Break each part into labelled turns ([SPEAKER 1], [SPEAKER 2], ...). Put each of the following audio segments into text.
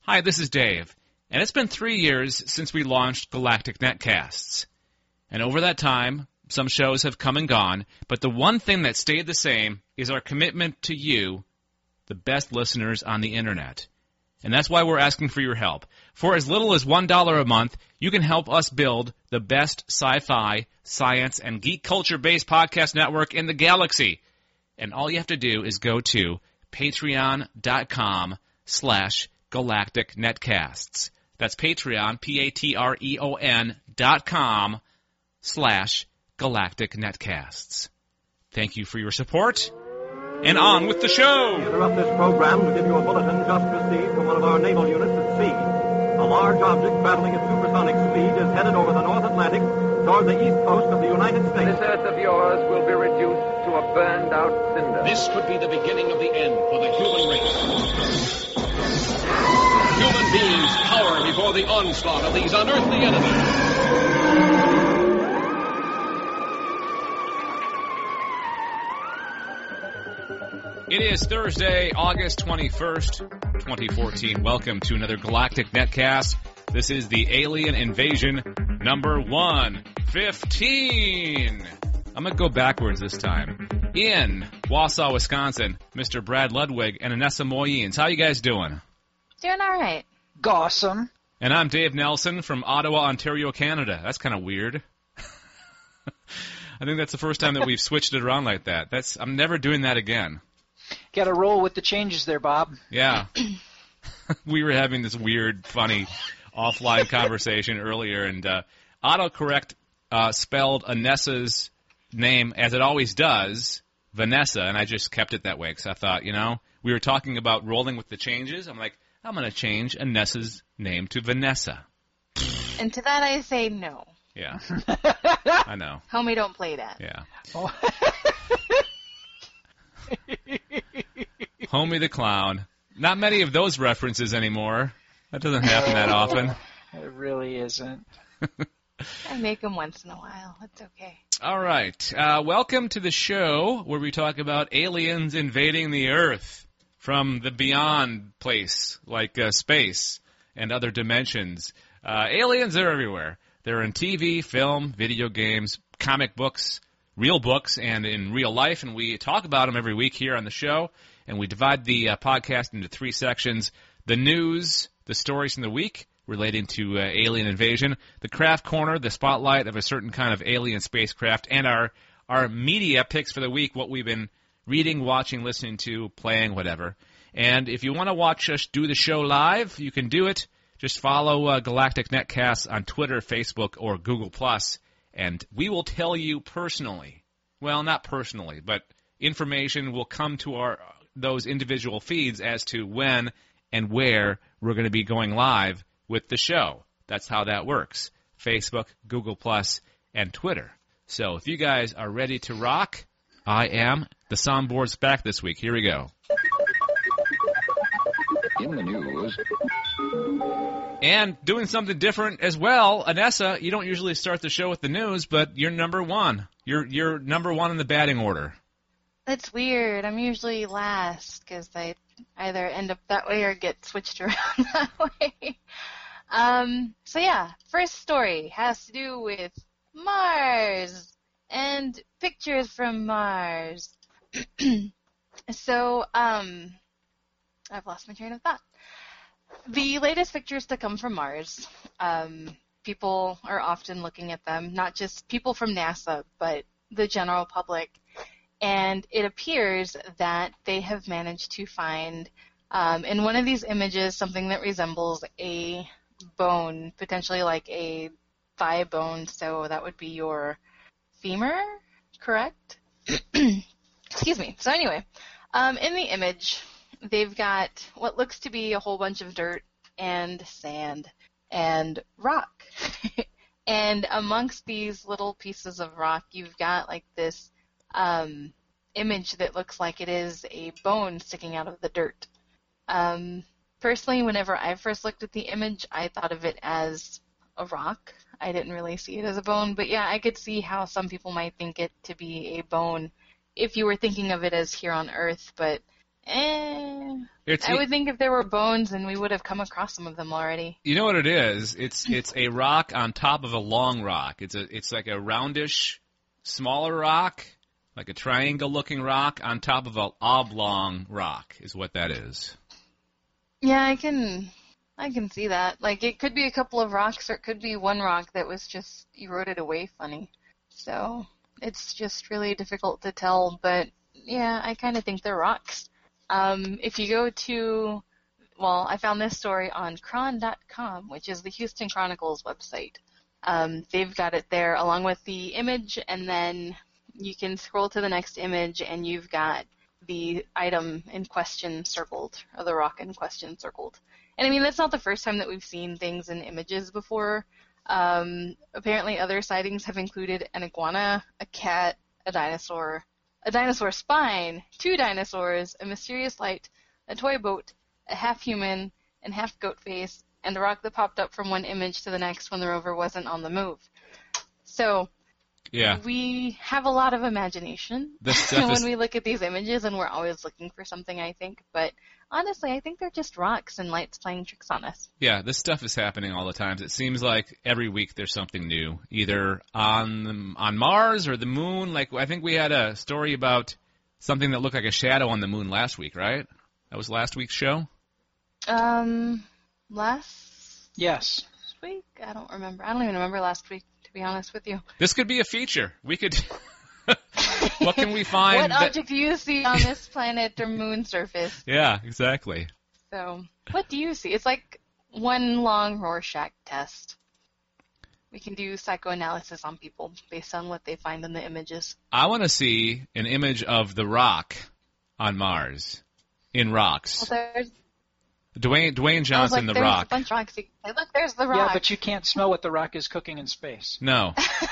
[SPEAKER 1] Hi, this is Dave, and it's been 3 years since we launched Galactic Netcasts. And over that time, some shows have come and gone, but the one thing that stayed the same is our commitment to you, the best listeners on the Internet. And that's why we're asking for your help. For as little as $1 a month, you can help us build the best sci-fi, science, and geek culture-based podcast network in the galaxy. And all you have to do is go to patreon.com/Galactic Netcasts. That's Patreon, patreon.com/Galactic Netcasts. Thank you for your support, and on with the show!
[SPEAKER 2] We interrupt this program to give you a bulletin just received from one of our naval units at sea. A large object traveling at supersonic speed is headed over the North Atlantic toward the east coast of the United States.
[SPEAKER 3] This earth of yours will be reduced to a burned-out cinder.
[SPEAKER 4] This could be the beginning of the end for the human race. Human beings cower before the onslaught of these unearthly enemies.
[SPEAKER 1] It is Thursday, August 21st, 2014. Welcome to another Galactic Netcast. This is the Alien Invasion number 115. I'm going to go backwards this time. In Wausau, Wisconsin, Mr. Brad Ludwig and Anessa Moyens. How you guys doing?
[SPEAKER 5] Doing all right.
[SPEAKER 6] Awesome.
[SPEAKER 1] And I'm Dave Nelson from Ottawa, Ontario, Canada. That's kind of weird. I think that's the first time that we've switched it around like that. I'm never doing that again.
[SPEAKER 6] Got to roll with the changes there, Bob.
[SPEAKER 1] Yeah. We were having this weird, funny, offline conversation earlier, and autocorrect spelled Anessa's name, as it always does, Vanessa, and I just kept it that way because I thought, we were talking about rolling with the changes. I'm like, I'm going to change Anessa's name to Vanessa.
[SPEAKER 5] And to that I say no.
[SPEAKER 1] Yeah. I know.
[SPEAKER 5] Homie, don't play that.
[SPEAKER 1] Yeah. Oh. Homie the Clown. Not many of those references anymore. That doesn't happen that often.
[SPEAKER 6] It really isn't.
[SPEAKER 5] I make them once in a while. It's okay.
[SPEAKER 1] All right. Welcome to the show where we talk about aliens invading the Earth from the beyond place, like space and other dimensions. Aliens are everywhere. They're in TV, film, video games, comic books, real books, and in real life, and we talk about them every week here on the show, and we divide the podcast into 3 sections: the news, the stories from the week relating to alien invasion, the craft corner, the spotlight of a certain kind of alien spacecraft, and our media picks for the week, what we've been reading, watching, listening to, playing, whatever. And if you want to watch us do the show live, you can do it. Just follow Galactic Netcasts on Twitter, Facebook, or Google+, and we will tell you personally. Well, not personally, but information will come to those individual feeds as to when and where we're going to be going live with the show. That's how that works. Facebook, Google+, and Twitter. So if you guys are ready to rock, I am. The soundboard's back this week. Here we go.
[SPEAKER 4] In the news.
[SPEAKER 1] And doing something different as well, Anessa, you don't usually start the show with the news, but you're number 1. You're number 1 in the batting order.
[SPEAKER 5] That's weird. I'm usually last because I either end up that way or get switched around that way. So yeah, first story has to do with Mars and pictures from Mars. So, I've lost my train of thought. The latest pictures to come from Mars, people are often looking at them, not just people from NASA, but the general public. And it appears that they have managed to find, in one of these images, something that resembles a bone, potentially like a thigh bone, so that would be your femur, correct? Excuse me. So anyway, in the image, they've got what looks to be a whole bunch of dirt and sand and rock. And amongst these little pieces of rock, you've got like this image that looks like it is a bone sticking out of the dirt. Personally, whenever I first looked at the image, I thought of it as a rock. I didn't really see it as a bone, but yeah, I could see how some people might think it to be a bone if you were thinking of it as here on Earth, but I would think if there were bones, and we would have come across some of them already.
[SPEAKER 1] You know what it is? It's a rock on top of a long rock. It's like a roundish, smaller rock, like a triangle-looking rock on top of an oblong rock is what that is.
[SPEAKER 5] Yeah, I can see that. Like, it could be a couple of rocks, or it could be one rock that was just eroded away funny. So it's just really difficult to tell, but yeah, I kind of think they're rocks. If you go to, I found this story on Chron.com, which is the Houston Chronicles website. They've got it there along with the image, and then you can scroll to the next image, and you've got the item in question circled, or the rock in question circled. And I mean, that's not the first time that we've seen things in images before. Apparently other sightings have included an iguana, a cat, a dinosaur spine, 2 dinosaurs, a mysterious light, a toy boat, a half-human and half-goat face, and a rock that popped up from one image to the next when the rover wasn't on the move. So
[SPEAKER 1] yeah,
[SPEAKER 5] we have a lot of imagination when we look at these images, and we're always looking for something, I think. But honestly, I think they're just rocks and lights playing tricks on us.
[SPEAKER 1] Yeah, this stuff is happening all the time. It seems like every week there's something new, either on Mars or the moon. Like, I think we had a story about something that looked like a shadow on the moon last week, right? That was last week's show?
[SPEAKER 6] Yes.
[SPEAKER 5] Week? I don't remember. I don't even remember last week, to be honest with you.
[SPEAKER 1] This could be a feature. We could... What can we find?
[SPEAKER 5] What object do you see on this planet or moon surface?
[SPEAKER 1] Yeah, exactly.
[SPEAKER 5] So, what do you see? It's like one long Rorschach test. We can do psychoanalysis on people based on what they find in the images.
[SPEAKER 1] I want to see an image of the rock on Mars in rocks.
[SPEAKER 5] Well, there's
[SPEAKER 1] Dwayne Johnson, the
[SPEAKER 5] there's
[SPEAKER 1] rock.
[SPEAKER 5] A bunch of rocks. Hey, look, there's the rock.
[SPEAKER 6] Yeah, but you can't smell what the rock is cooking in space.
[SPEAKER 1] No.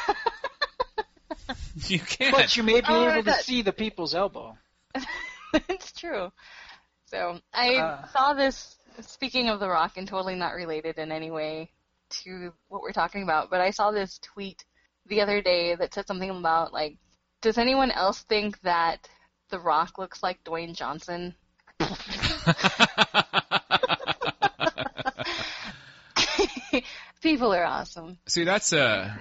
[SPEAKER 1] You can't.
[SPEAKER 6] But you may be able to see the people's elbow.
[SPEAKER 5] It's true. So I saw this, speaking of the rock, and totally not related in any way to what we're talking about, but I saw this tweet the other day that said something about, like, does anyone else think that the rock looks like Dwayne Johnson? People are awesome.
[SPEAKER 1] See, that's a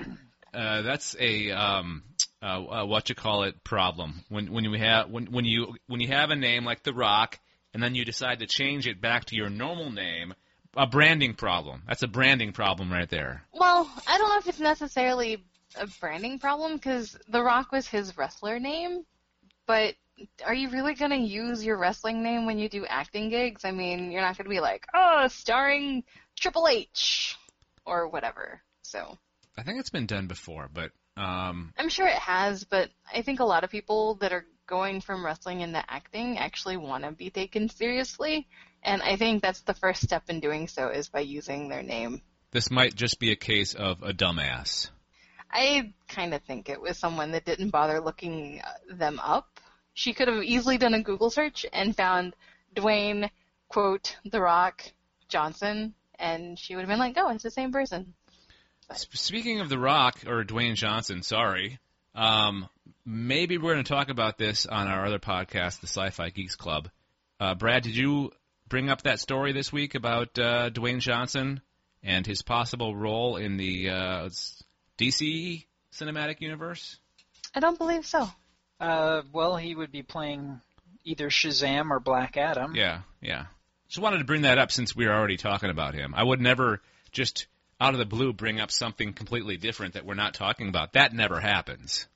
[SPEAKER 1] what you call it problem when you have a name like The Rock and then you decide to change it back to your normal name, a branding problem. That's a branding problem right there.
[SPEAKER 5] Well, I don't know if it's necessarily a branding problem because The Rock was his wrestler name, but are you really going to use your wrestling name when you do acting gigs? I mean, you're not going to be like, starring Triple H or whatever. So
[SPEAKER 1] I think it's been done before, but
[SPEAKER 5] I'm sure it has, but I think a lot of people that are going from wrestling into acting actually want to be taken seriously, and I think that's the first step in doing so is by using their name.
[SPEAKER 1] This might just be a case of a dumbass.
[SPEAKER 5] I kind of think it was someone that didn't bother looking them up. She could have easily done a Google search and found Dwayne, quote, The Rock Johnson, and she would have been like, oh, it's the same person.
[SPEAKER 1] Speaking of The Rock, or Dwayne Johnson, sorry, maybe we're going to talk about this on our other podcast, the Sci-Fi Geeks Club. Brad, did you bring up that story this week about Dwayne Johnson and his possible role in the DC cinematic universe?
[SPEAKER 5] I don't believe so.
[SPEAKER 6] Well, he would be playing either Shazam or Black Adam.
[SPEAKER 1] Yeah. Just wanted to bring that up since we were already talking about him. I would never just out of the blue bring up something completely different that we're not talking about. That never happens.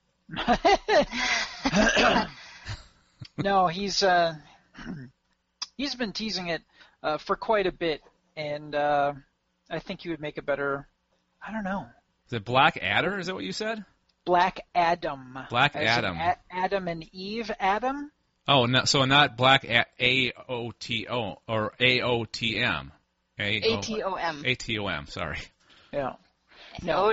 [SPEAKER 6] No, he's been teasing it for quite a bit, and I think he would make a better, I don't know.
[SPEAKER 1] Is it Black Adder? Is that what you said?
[SPEAKER 6] Black Adam.
[SPEAKER 1] Black Adam.
[SPEAKER 6] Adam and Eve Adam?
[SPEAKER 1] Oh, no, so not Black A-O-T-O or A-O-T-M.
[SPEAKER 5] A-T-O-M.
[SPEAKER 1] A-T-O-M, sorry.
[SPEAKER 6] Yeah.
[SPEAKER 5] No.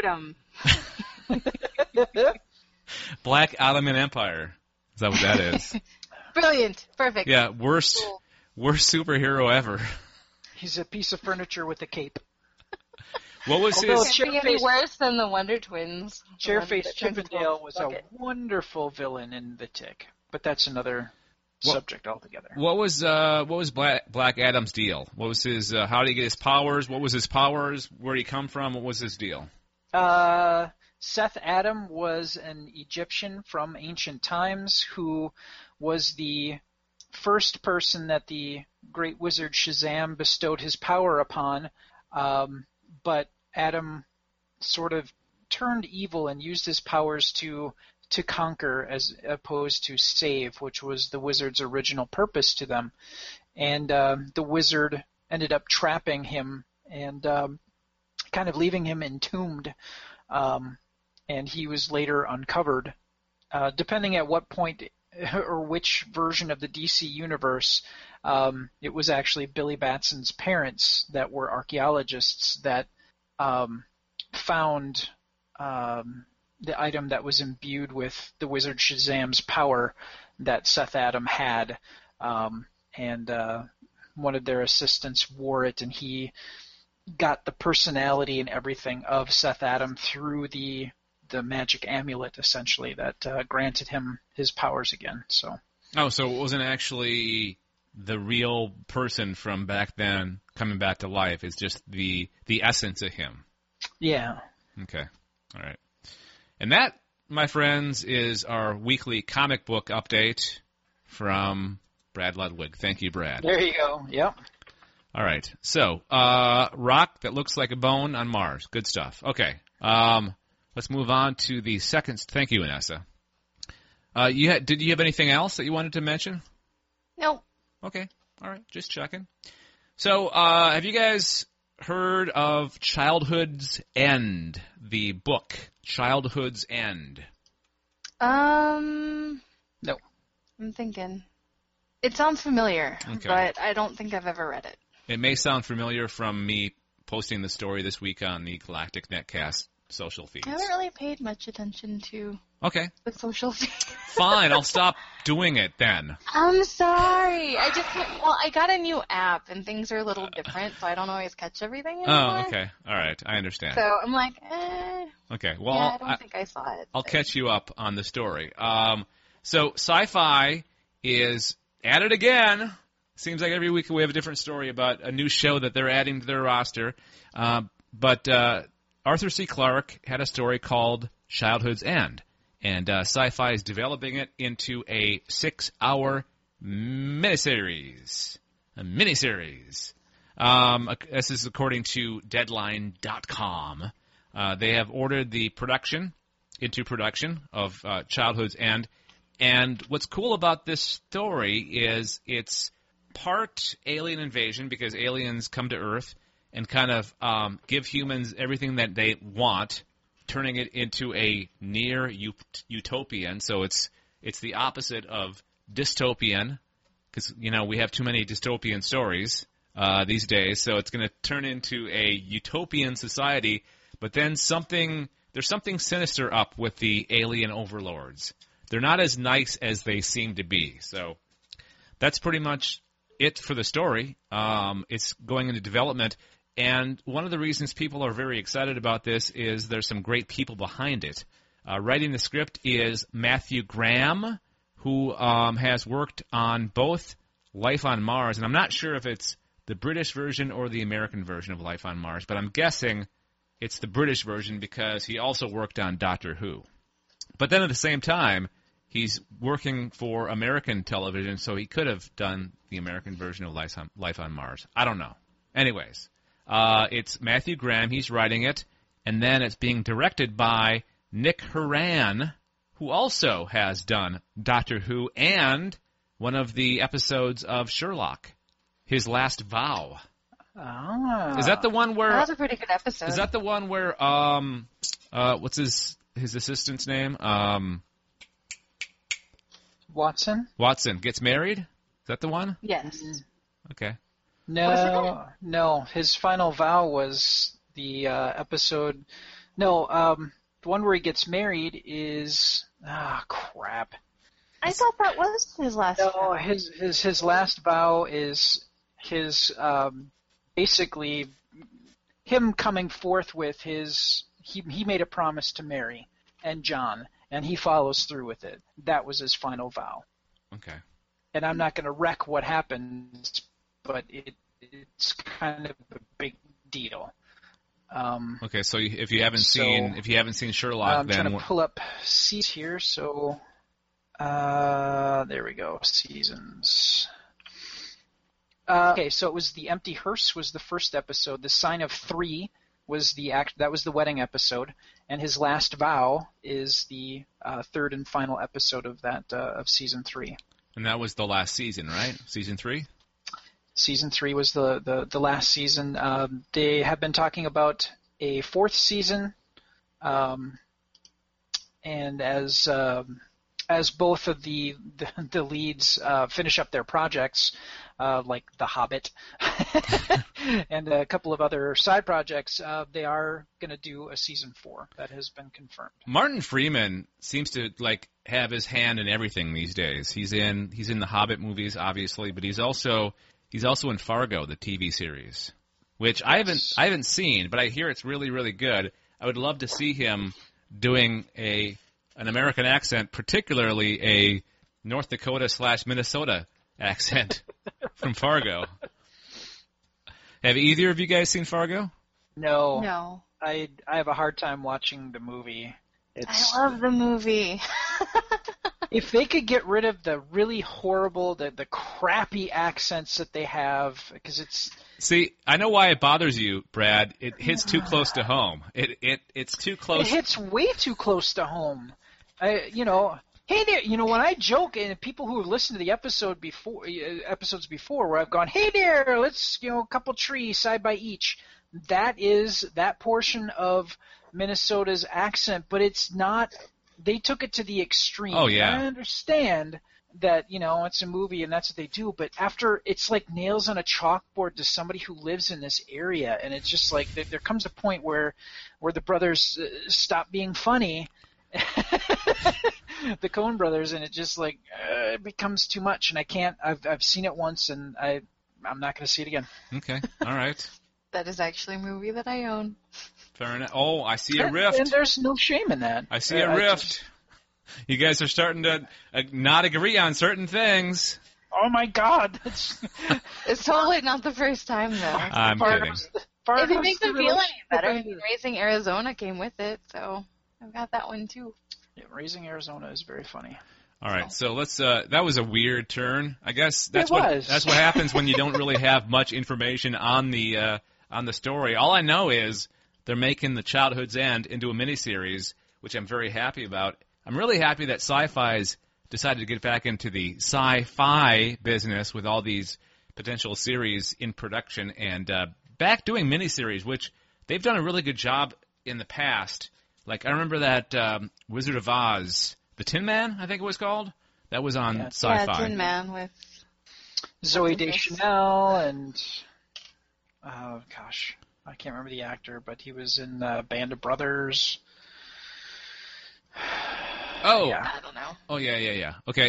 [SPEAKER 1] Black Ottoman Empire. Is that what that is?
[SPEAKER 5] Brilliant. Perfect.
[SPEAKER 1] Yeah, worst superhero ever.
[SPEAKER 6] He's a piece of furniture with a cape.
[SPEAKER 1] What was
[SPEAKER 5] Although
[SPEAKER 1] his...
[SPEAKER 5] it can't be any worse than the Wonder Twins.
[SPEAKER 6] Chairface Chippendale was a wonderful villain in The Tick, but that's another subject altogether.
[SPEAKER 1] What was Black Adam's deal? What was his? How did he get his powers? What was his powers? Where did he come from? What was his deal?
[SPEAKER 6] Seth Adam was an Egyptian from ancient times who was the first person that the great wizard Shazam bestowed his power upon, but Adam sort of turned evil and used his powers to conquer as opposed to save, which was the wizard's original purpose to them. And the wizard ended up trapping him and kind of leaving him entombed, and he was later uncovered. Depending at what point or which version of the DC universe, it was actually Billy Batson's parents that were archaeologists that found the item that was imbued with the wizard Shazam's power that Seth Adam had, and one of their assistants wore it, and he got the personality and everything of Seth Adam through the magic amulet, essentially, that granted him his powers again. So
[SPEAKER 1] it wasn't actually the real person from back then coming back to life. It's just the essence of him.
[SPEAKER 6] Yeah.
[SPEAKER 1] Okay. All right. And that, my friends, is our weekly comic book update from Brad Ludwig. Thank you, Brad.
[SPEAKER 6] There you go. Yep.
[SPEAKER 1] All right. So, rock that looks like a bone on Mars. Good stuff. Okay. Let's move on to the second. Thank you, Vanessa. Did you have anything else that you wanted to mention?
[SPEAKER 5] No.
[SPEAKER 1] Okay. All right. Just checking. So, have you guys heard of Childhood's End, the book Childhood's End?
[SPEAKER 6] No.
[SPEAKER 5] I'm thinking. It sounds familiar,
[SPEAKER 1] Okay.
[SPEAKER 5] but I don't think I've ever read it.
[SPEAKER 1] It may sound familiar from me posting the story this week on the Galactic Netcast social feeds.
[SPEAKER 5] I haven't really paid much attention to
[SPEAKER 1] Okay.
[SPEAKER 5] the social feed.
[SPEAKER 1] Fine, I'll stop doing it then.
[SPEAKER 5] I'm sorry. I got a new app, and things are a little different, so I don't always catch everything anymore.
[SPEAKER 1] Oh, okay. All right, I understand.
[SPEAKER 5] So I'm like,
[SPEAKER 1] Okay, well,
[SPEAKER 5] yeah, I don't think I saw it.
[SPEAKER 1] I'll catch you up on the story. So Sci-Fi is at it again. Seems like every week we have a different story about a new show that they're adding to their roster. But Arthur C. Clarke had a story called Childhood's End, and Sci-Fi is developing it into a 6-hour miniseries. A miniseries. This is according to Deadline.com. They have ordered the production of Childhood's End. And what's cool about this story is it's part alien invasion, because aliens come to Earth and kind of give humans everything that they want, turning it into a near utopian. So it's the opposite of dystopian, because we have too many dystopian stories these days. So it's going to turn into a utopian society. But then there's something sinister up with the alien overlords. They're not as nice as they seem to be. So that's pretty much it for the story. It's going into development. And one of the reasons people are very excited about this is there's some great people behind it. Writing the script is Matthew Graham, who has worked on both Life on Mars, and I'm not sure if it's the British version or the American version of Life on Mars, but I'm guessing it's the British version because he also worked on Doctor Who. But then at the same time, he's working for American television, so he could have done the American version of Life on Mars. I don't know. Anyways, it's Matthew Graham. He's writing it, and then it's being directed by Nick Horan, who also has done Doctor Who and one of the episodes of Sherlock, His Last Vow.
[SPEAKER 6] Ah.
[SPEAKER 1] Is that the one where...
[SPEAKER 5] That was a pretty good episode.
[SPEAKER 1] Is that the one where... what's his assistant's name?
[SPEAKER 6] Watson?
[SPEAKER 1] Watson gets married? Is that the one?
[SPEAKER 5] Yes.
[SPEAKER 1] Okay.
[SPEAKER 6] No. His final vow was the episode. No, the one where he gets married is crap.
[SPEAKER 5] I thought that was his last.
[SPEAKER 6] No,
[SPEAKER 5] vow.
[SPEAKER 6] his last vow is his basically him coming forth with his. He made a promise to Mary and John, and he follows through with it. That was his final vow.
[SPEAKER 1] Okay.
[SPEAKER 6] and I'm not going to wreck what happens, but it's kind of a big deal.
[SPEAKER 1] Okay, so if you haven't seen Sherlock,
[SPEAKER 6] I'm trying to pull up seasons here. So there we go, seasons. Okay, so it was The Empty Hearse was the first episode. The Sign of Three was that was the wedding episode, and His Last Vow is the third and final episode of that of season 3.
[SPEAKER 1] And that was the last season, right? Season 3?
[SPEAKER 6] Season 3 was the last season. They have been talking about a fourth season, and as both of the leads finish up their projects, like The Hobbit and a couple of other side projects, they are going to do a season 4 that has been confirmed.
[SPEAKER 1] Martin Freeman seems to have his hand in everything these days. He's in the Hobbit movies, obviously, but he's also in Fargo, the TV series, which I haven't seen, but I hear it's really, really good. I would love to see him doing an American accent, particularly a North Dakota / Minnesota accent from Fargo. Have either of you guys seen Fargo?
[SPEAKER 6] No. I have a hard time watching the movie.
[SPEAKER 5] I love the movie.
[SPEAKER 6] If they could get rid of the really horrible, the crappy accents that they have, because it's...
[SPEAKER 1] See, I know why it bothers you, Brad. It hits too close to home. It's too close.
[SPEAKER 6] It hits way too close to home. Hey there, when I joke, and people who have listened to the episodes before, where I've gone, hey there, let's, a couple trees side by each. That is that portion of Minnesota's accent, but it's not. They took it to the extreme.
[SPEAKER 1] Oh yeah.
[SPEAKER 6] I understand that it's a movie and that's what they do, but after it's like nails on a chalkboard to somebody who lives in this area, and it's just like there comes a point where the brothers stop being funny. The Coen brothers, and it just it becomes too much, and I can't. I've seen it once, and I'm not going to see it again.
[SPEAKER 1] Okay, all right.
[SPEAKER 5] That is actually a movie that I own.
[SPEAKER 1] Fair enough. Oh, I see a rift.
[SPEAKER 6] And there's no shame in that.
[SPEAKER 1] I see a rift. You guys are starting to not agree on certain things.
[SPEAKER 6] Oh my God!
[SPEAKER 5] It's totally not the first time, though.
[SPEAKER 1] I'm kidding.
[SPEAKER 5] If it makes them feel any better, Raising Arizona came with it, so I've got that one too.
[SPEAKER 6] Yeah, Raising Arizona is very funny.
[SPEAKER 1] All right, so let's. That was a weird turn. I guess that's
[SPEAKER 6] what
[SPEAKER 1] happens when you don't really have much information on the story. All I know is they're making The Childhood's End into a miniseries, which I'm very happy about. I'm really happy that Sci-Fi's decided to get back into the sci-fi business with all these potential series in production and back doing miniseries, which they've done a really good job in the past. Like, I remember that Wizard of Oz, The Tin Man, I think it was called. That was on Sci-Fi.
[SPEAKER 5] Yeah, Tin Man with
[SPEAKER 6] Zooey Deschanel and, oh gosh, I can't remember the actor, but he was in Band of Brothers.
[SPEAKER 1] Oh,
[SPEAKER 6] yeah.
[SPEAKER 5] I don't know.
[SPEAKER 1] Oh, yeah. Okay,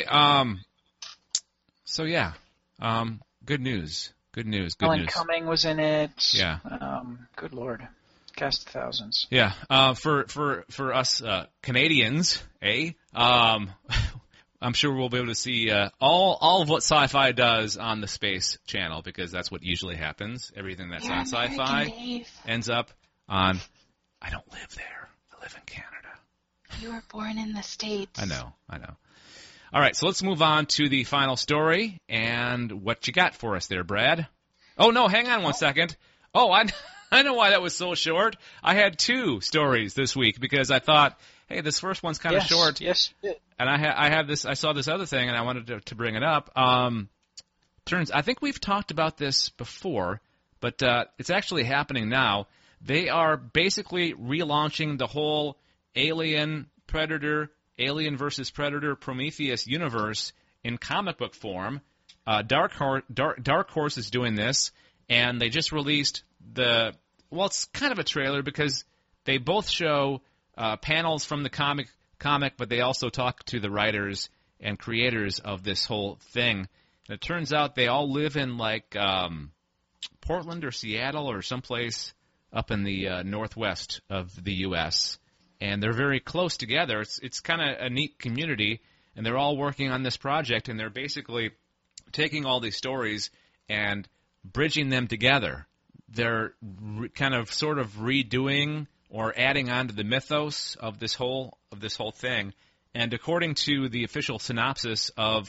[SPEAKER 1] so yeah, good news.
[SPEAKER 6] Alan Cumming was in it.
[SPEAKER 1] Yeah.
[SPEAKER 6] Good Lord. Cast of thousands.
[SPEAKER 1] Yeah, for us Canadians, I'm sure we'll be able to see all of what Sci-Fi does on the Space Channel, because that's what usually happens. Everything that's on Sci-Fi ends up on. I don't live there. I live in Canada.
[SPEAKER 5] You were born in the States.
[SPEAKER 1] I know. All right, so let's move on to the final story. And what you got for us there, Brad? Oh, no, hang on one second. Oh, I know why that was so short. I had 2 stories this week because I thought, hey, this first one's kind of short.
[SPEAKER 6] Yes.
[SPEAKER 1] And I saw this other thing, and I wanted to bring it up. I think we've talked about this before, but it's actually happening now. They are basically relaunching the whole Alien versus Predator Prometheus universe in comic book form. Dark Horse is doing this, and they just released it's kind of a trailer because they both show panels from the comic, but they also talk to the writers and creators of this whole thing. And it turns out they all live in Portland or Seattle or someplace up in the northwest of the U.S., and they're very close together. It's kind of a neat community, and they're all working on this project, and they're basically taking all these stories and bridging them together. They're kind of sort of redoing or adding on to the mythos of this whole thing. And according to the official synopsis of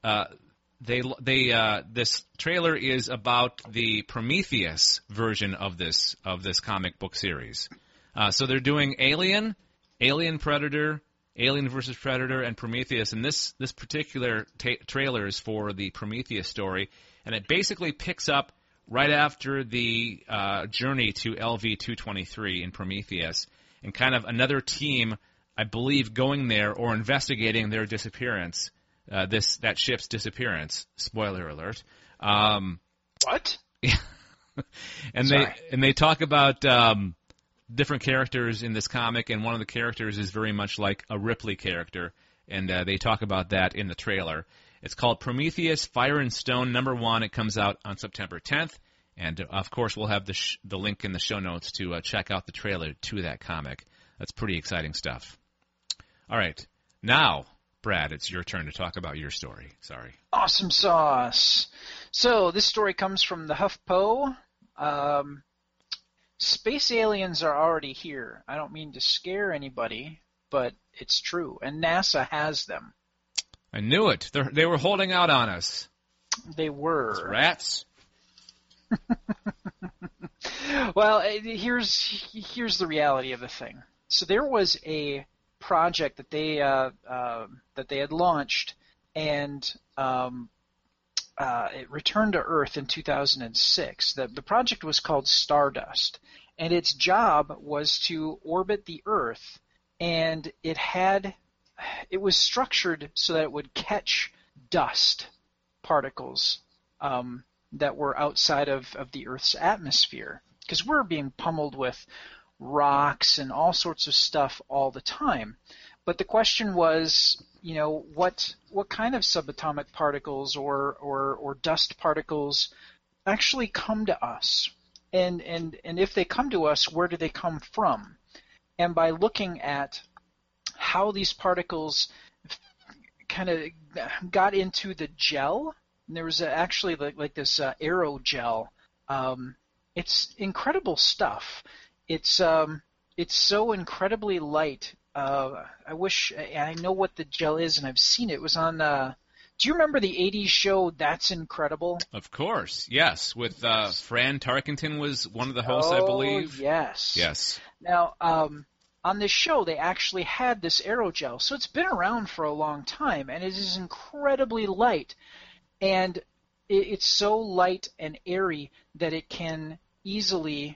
[SPEAKER 1] this trailer is about the Prometheus version of this comic book series. So they're doing Alien Predator, Alien versus Predator, and Prometheus. And this particular trailer is for the Prometheus story, and it basically picks up right after the journey to LV-223 in Prometheus, and kind of another team, I believe, going there or investigating their disappearance. That ship's disappearance. Spoiler alert.
[SPEAKER 6] What?
[SPEAKER 1] And they talk about different characters in this comic, and one of the characters is very much like a Ripley character, and they talk about that in the trailer. It's called Prometheus: Fire and Stone #1. It comes out on September 10th, and of course we'll have the link in the show notes to check out the trailer to that comic. That's pretty exciting stuff. All right, now, Brad, it's your turn to talk about your story. Sorry.
[SPEAKER 6] Awesome sauce. So this story comes from the HuffPo. Space aliens are already here. I don't mean to scare anybody, but it's true, and NASA has them.
[SPEAKER 1] I knew it. They were holding out on us.
[SPEAKER 6] They were.
[SPEAKER 1] Those rats.
[SPEAKER 6] Well, here's the reality of the thing. So there was a project that they had launched, and it returned to Earth in 2006. The project was called Stardust, and its job was to orbit the Earth, and it was structured so that it would catch dust particles that were outside of the Earth's atmosphere, because we're being pummeled with rocks and all sorts of stuff all the time. But the question was, what kind of subatomic particles or dust particles actually come to us, and if they come to us, where do they come from? And by looking at how these particles kind of got into the gel, and there was actually like this aerogel. It's incredible stuff. It's so incredibly light. I wish I know what the gel is, and I've seen it. It was on. Do you remember the '80s show That's Incredible?
[SPEAKER 1] Of course, yes. With Fran Tarkenton was one of the hosts, I believe.
[SPEAKER 6] Yes.
[SPEAKER 1] Yes.
[SPEAKER 6] Now, on this show, they actually had this aerogel, so it's been around for a long time, and it is incredibly light. And it's so light and airy that it can easily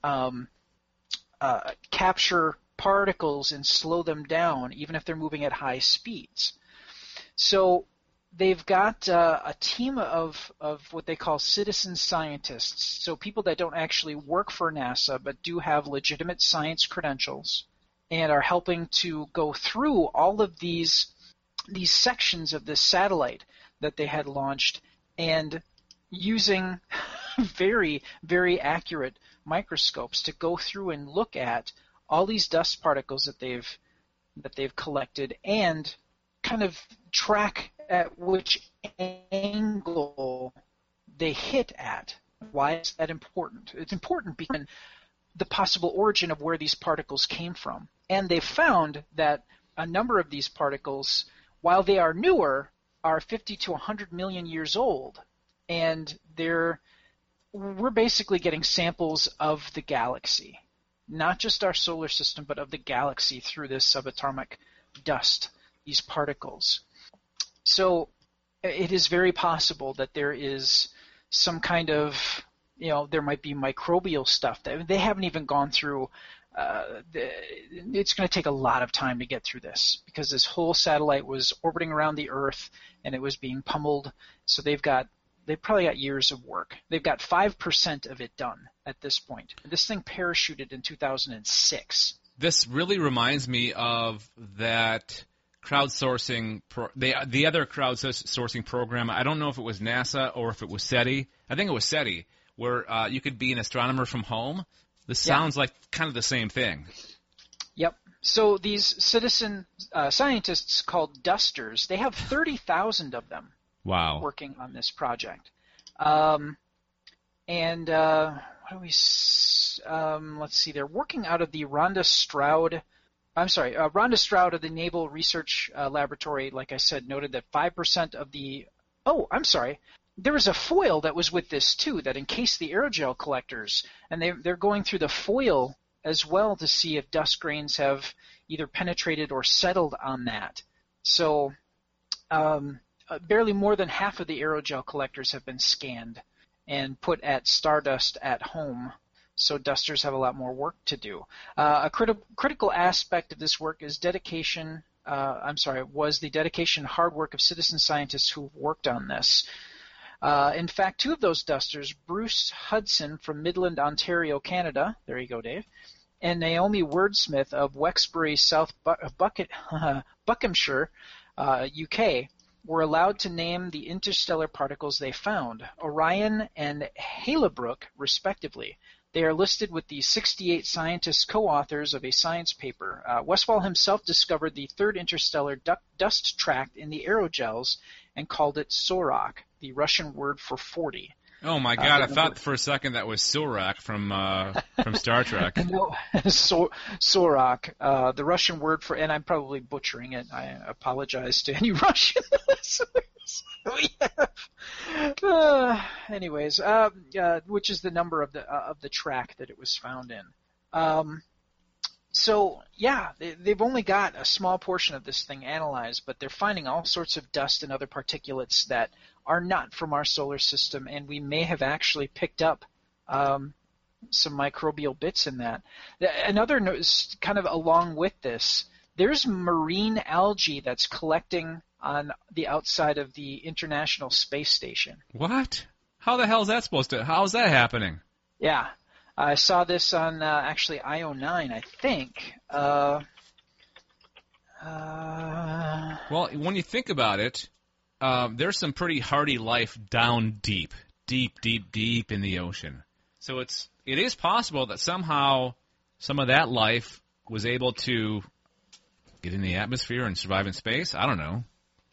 [SPEAKER 6] capture particles and slow them down, even if they're moving at high speeds. So they've got a team of what they call citizen scientists, so people that don't actually work for NASA but do have legitimate science credentials, and are helping to go through all of these sections of this satellite that they had launched, and using very, very accurate microscopes to go through and look at all these dust particles that they've collected, and kind of track at which angle they hit at. Why is that important? It's important because the possible origin of where these particles came from. And they found that a number of these particles, while they are newer, are 50 to 100 million years old. And we're basically getting samples of the galaxy, not just our solar system, but of the galaxy through this subatomic dust, these particles. So it is very possible that there is some kind of, there might be microbial stuff that they haven't even gone through. It's going to take a lot of time to get through this, because this whole satellite was orbiting around the Earth and it was being pummeled. So they've probably got years of work. They've got 5% of it done at this point. This thing parachuted in 2006.
[SPEAKER 1] This really reminds me of that crowdsourcing, the other crowdsourcing program. I don't know if it was NASA or if it was SETI. I think it was SETI, where you could be an astronomer from home. This sounds like kind of the same thing.
[SPEAKER 6] Yep. So these citizen scientists called dusters, they have 30,000 of them.
[SPEAKER 1] Wow.
[SPEAKER 6] working on this project. What do we? Let's see. They're working out of the Rhonda Stroud of the Naval Research Laboratory, like I said, noted that 5% of the... Oh, I'm sorry. There was a foil that was with this, too, that encased the aerogel collectors. And they're going through the foil as well to see if dust grains have either penetrated or settled on that. So barely more than half of the aerogel collectors have been scanned and put at Stardust at home. So dusters have a lot more work to do. A critical aspect of this work is was the dedication and hard work of citizen scientists who worked on this. In fact, two of those dusters, Bruce Hudson from Midland, Ontario, Canada, there you go, Dave, and Naomi Wordsmith of Wexbury, South Buckinghamshire, UK, were allowed to name the interstellar particles they found, Orion and Halebrook, respectively. They are listed with the 68 scientists co-authors of a science paper. Westphal himself discovered the third interstellar dust tract in the aerogels and called it Sorok, the Russian word for 40.
[SPEAKER 1] Oh my God! I thought for a second that was Surak from Star Trek.
[SPEAKER 6] No, Sorok, the Russian word for, and I'm probably butchering it. I apologize to any Russian listeners we have. Anyways, which is the number of the track that it was found in. So yeah, they've only got a small portion of this thing analyzed, but they're finding all sorts of dust and other particulates that are not from our solar system, and we may have actually picked up some microbial bits in that. Another note, kind of along with this, there's marine algae that's collecting on the outside of the International Space Station.
[SPEAKER 1] What? How the hell is that supposed to? How is that happening?
[SPEAKER 6] Yeah. I saw this on actually IO9, I think.
[SPEAKER 1] Well, when you think about it, there's some pretty hardy life down deep in the ocean. So it is possible that somehow some of that life was able to get in the atmosphere and survive in space. I don't know.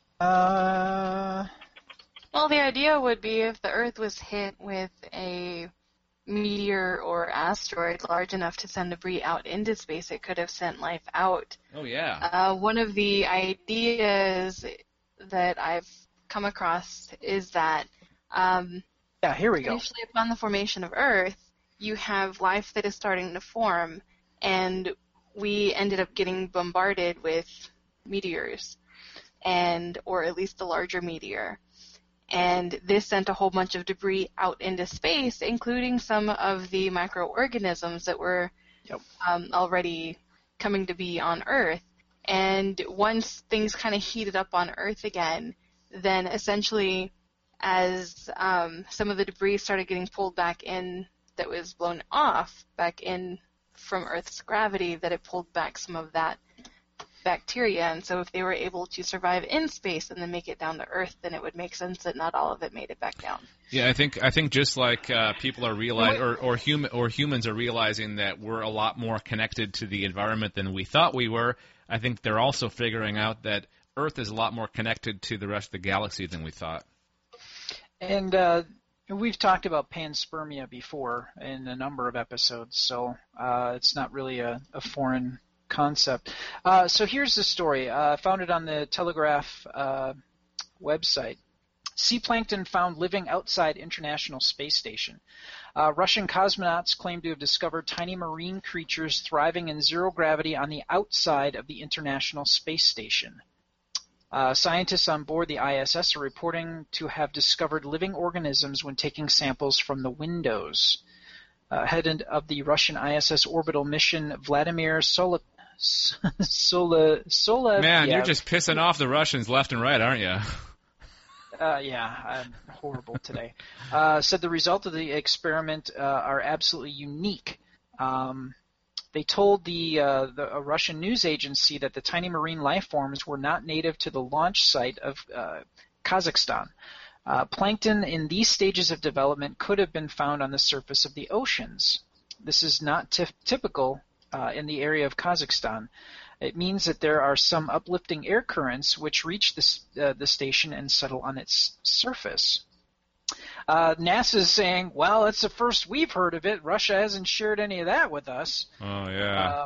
[SPEAKER 5] Well, the idea would be if the Earth was hit with a meteor or asteroid large enough to send debris out into space, it could have sent life out.
[SPEAKER 1] Oh, yeah.
[SPEAKER 5] One of the ideas that I've come across is that
[SPEAKER 6] here we go.
[SPEAKER 5] initially upon the formation of Earth, you have life that is starting to form, and we ended up getting bombarded with meteors, or at least a larger meteor. And this sent a whole bunch of debris out into space, including some of the microorganisms that were already coming to be on Earth. And once things kind of heated up on Earth again, then essentially as some of the debris started getting pulled back in that was blown off back in from Earth's gravity, that it pulled back some of that bacteria. And so if they were able to survive in space and then make it down to Earth, then it would make sense that not all of it made it back down.
[SPEAKER 1] Yeah, I think just like people are realizing, or humans are realizing that we're a lot more connected to the environment than we thought we were, I think they're also figuring out that Earth is a lot more connected to the rest of the galaxy than we thought. And
[SPEAKER 6] we've talked about panspermia before in a number of episodes, so it's not really a foreign concept. So here's the story. I found it on the Telegraph website. Sea plankton found living outside International Space Station. Russian cosmonauts claim to have discovered tiny marine creatures thriving in zero gravity on the outside of the International Space Station. Scientists on board the ISS are reporting to have discovered living organisms when taking samples from the windows. Head of the Russian ISS orbital mission, Vladimir Soloviev.
[SPEAKER 1] Man, you're just pissing off the Russians left and right, aren't you?
[SPEAKER 6] Yeah, I'm horrible today. Said the result of the experiment are absolutely unique. They told a Russian news agency that the tiny marine life forms were not native to the launch site of Kazakhstan. Plankton in these stages of development could have been found on the surface of the oceans. This is not typical in the area of Kazakhstan. It means that there are some uplifting air currents which reach the station and settle on its surface. NASA is saying, well, it's the first we've heard of it. Russia hasn't shared any of that with us.
[SPEAKER 1] Oh, yeah.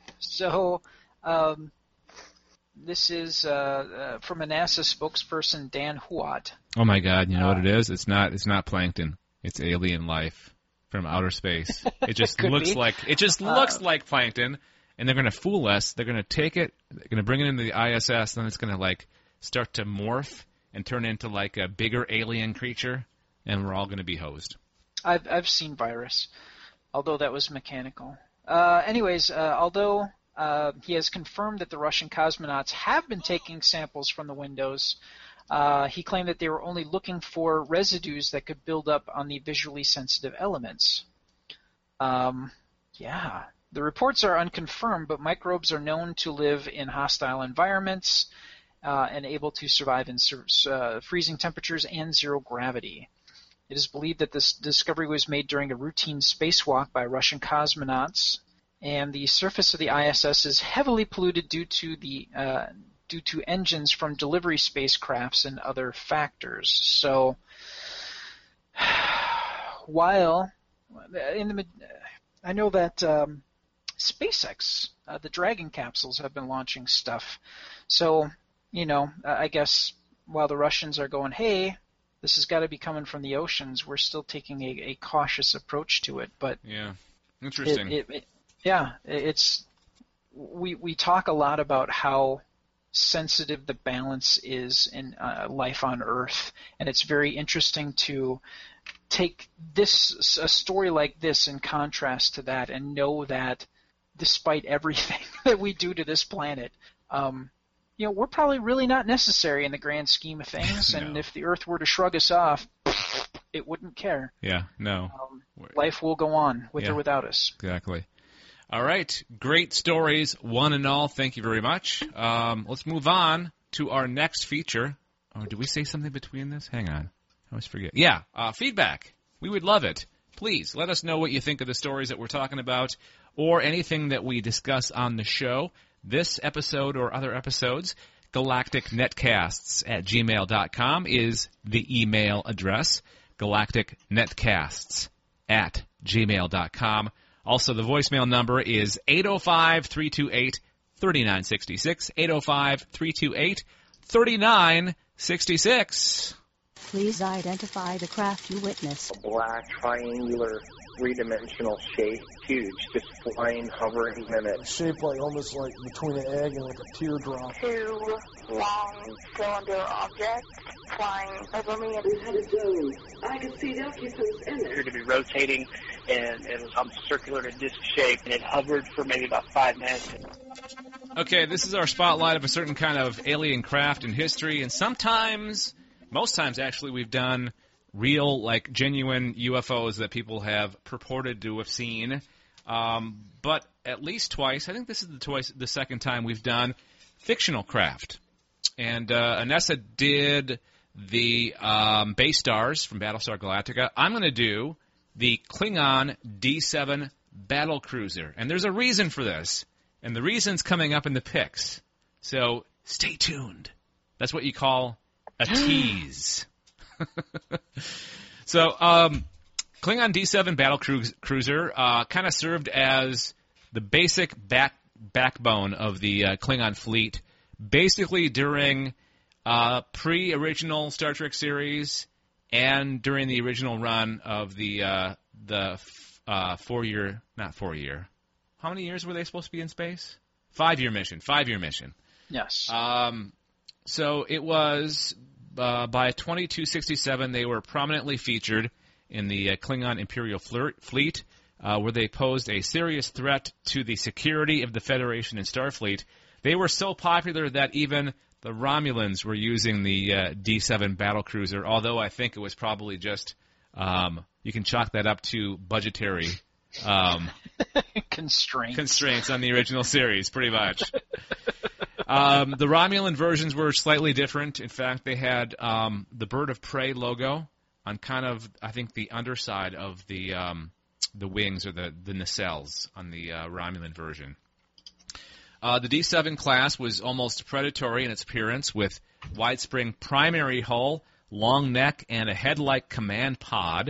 [SPEAKER 6] This is from a NASA spokesperson, Dan Huot.
[SPEAKER 1] Oh, my God. You know what it is? It's not plankton. It's alien life from outer space. It just looks like plankton, and they're going to fool us. They're going to take it, they're going to bring it into the ISS, then it's going to like start to morph and turn into like a bigger alien creature, and we're all going to be hosed.
[SPEAKER 6] I've seen Virus, although that was mechanical. Although he has confirmed that the Russian cosmonauts have been taking samples from the windows, he claimed that they were only looking for residues that could build up on the visually sensitive elements. The reports are unconfirmed, but microbes are known to live in hostile environments and able to survive in freezing temperatures and zero gravity. It is believed that this discovery was made during a routine spacewalk by Russian cosmonauts, and the surface of the ISS is heavily polluted due to engines from delivery spacecrafts and other factors. So, while I know that SpaceX, the Dragon capsules, have been launching stuff. So, I guess while the Russians are going, hey, this has got to be coming from the oceans, we're still taking a cautious approach to it. But
[SPEAKER 1] yeah, interesting.
[SPEAKER 6] We talk a lot about how sensitive the balance is in life on Earth, and it's very interesting to take a story like this in contrast to that and know that despite everything that we do to this planet, we're probably really not necessary in the grand scheme of things.
[SPEAKER 1] No.
[SPEAKER 6] And if the Earth were to shrug us off, it wouldn't care.
[SPEAKER 1] Yeah, no.
[SPEAKER 6] Life will go on with or without us.
[SPEAKER 1] Exactly. All right. Great stories, one and all. Thank you very much. Let's move on to our next feature. Oh, did we say something between this? Hang on. I always forget. Yeah, feedback. We would love it. Please let us know what you think of the stories that we're talking about or anything that we discuss on the show. This episode or other episodes, galacticnetcasts@gmail.com is the email address, galacticnetcasts@gmail.com. Also, the voicemail number is 805-328-3966, 805-328-3966.
[SPEAKER 7] Please identify the craft you witnessed.
[SPEAKER 8] A black, triangular, three-dimensional shape, huge, just flying, hovering mimics.
[SPEAKER 9] Shaped like almost like between an egg and like a teardrop.
[SPEAKER 10] Two long cylinder objects flying over me.
[SPEAKER 11] We had a dome. I could see the occupants in there.
[SPEAKER 12] It appeared to be rotating, and it was circular to disc shape, and it hovered for maybe about 5 minutes.
[SPEAKER 1] Okay, this is our spotlight of a certain kind of alien craft in history, and most times actually, we've done real, like, genuine UFOs that people have purported to have seen. But at least twice, I think this is the second time we've done fictional craft. And Anessa did the base stars from Battlestar Galactica. I'm going to do the Klingon D7 battle cruiser. And there's a reason for this. And the reason's coming up in the picks. So stay tuned. That's what you call a tease. So, Klingon D7 battle cruiser kind of served as the basic backbone of the Klingon fleet, basically during pre-original Star Trek series and during the original run of the 4-year, not 4-year. How many years were they supposed to be in space? 5-year mission. 5-year mission.
[SPEAKER 6] Yes.
[SPEAKER 1] So it was, by 2267, they were prominently featured in the Klingon Imperial Fleet, where they posed a serious threat to the security of the Federation and Starfleet. They were so popular that even the Romulans were using the D7 battlecruiser, although I think it was probably just, you can chalk that up to budgetary constraints on the original series, pretty much. The Romulan versions were slightly different. In fact, they had the Bird of Prey logo on kind of, I think, the underside of the wings or the nacelles on the Romulan version. The D7 class was almost predatory in its appearance, with widespread primary hull, long neck, and a head-like command pod.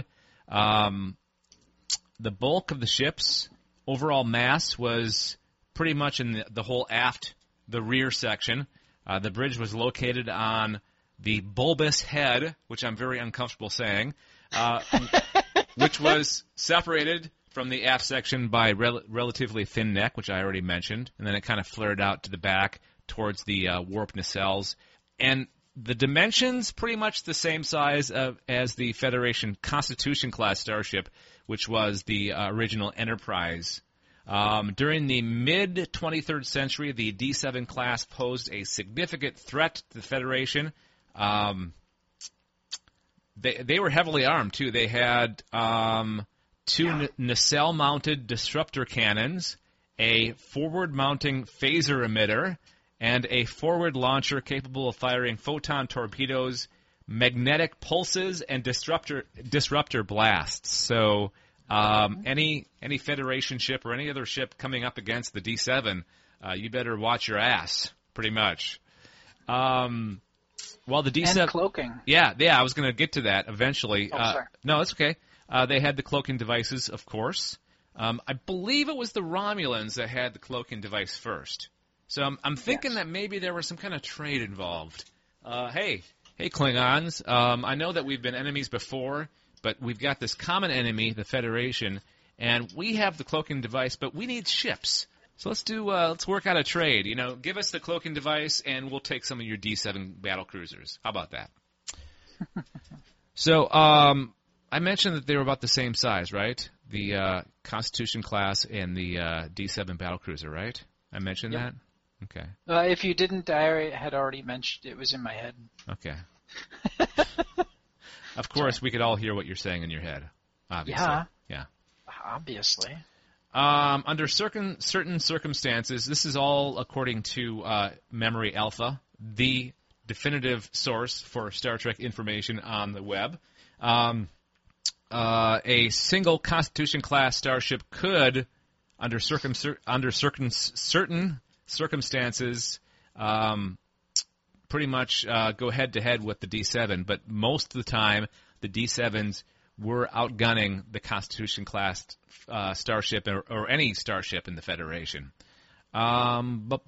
[SPEAKER 1] The bulk of the ship's overall mass was pretty much in the whole aft, the rear section. The bridge was located on the bulbous head, which I'm very uncomfortable saying, which was separated from the aft section by relatively thin neck, which I already mentioned, and then it kind of flared out to the back towards the warp nacelles. And the dimensions, pretty much the same size as the Federation Constitution-class starship, which was the original Enterprise. During the mid-23rd century, the D7 class posed a significant threat to the Federation. They were heavily armed, too. They had 2 nacelle-mounted disruptor cannons, a forward-mounting phaser emitter, and a forward launcher capable of firing photon torpedoes, magnetic pulses, and disruptor blasts. So any Federation ship or any other ship coming up against the D7, you better watch your ass, pretty much. While the D7
[SPEAKER 6] and cloaking.
[SPEAKER 1] Yeah, I was going to get to that eventually.
[SPEAKER 6] Oh, sorry.
[SPEAKER 1] No, that's okay. They had the cloaking devices, of course. I believe it was the Romulans that had the cloaking device first. So I'm thinking that maybe there was some kind of trade involved. Hey, Klingons, I know that we've been enemies before, but we've got this common enemy, the Federation, and we have the cloaking device, but we need ships. So let's work out a trade. Give us the cloaking device, and we'll take some of your D7 battlecruisers. How about that? So I mentioned that they were about the same size, right? The Constitution class and the D7 battlecruiser, right? I mentioned that? Okay.
[SPEAKER 6] If you didn't, I had already mentioned it was in my head.
[SPEAKER 1] Okay. Of course, we could all hear what you're saying in your head, obviously. Yeah.
[SPEAKER 6] Obviously.
[SPEAKER 1] Under certain circumstances, this is all according to Memory Alpha, the definitive source for Star Trek information on the web. A single Constitution-class starship could, under certain circumstances, pretty much go head-to-head with the D7, but most of the time, the D7s were outgunning the Constitution-class starship or any starship in the Federation. By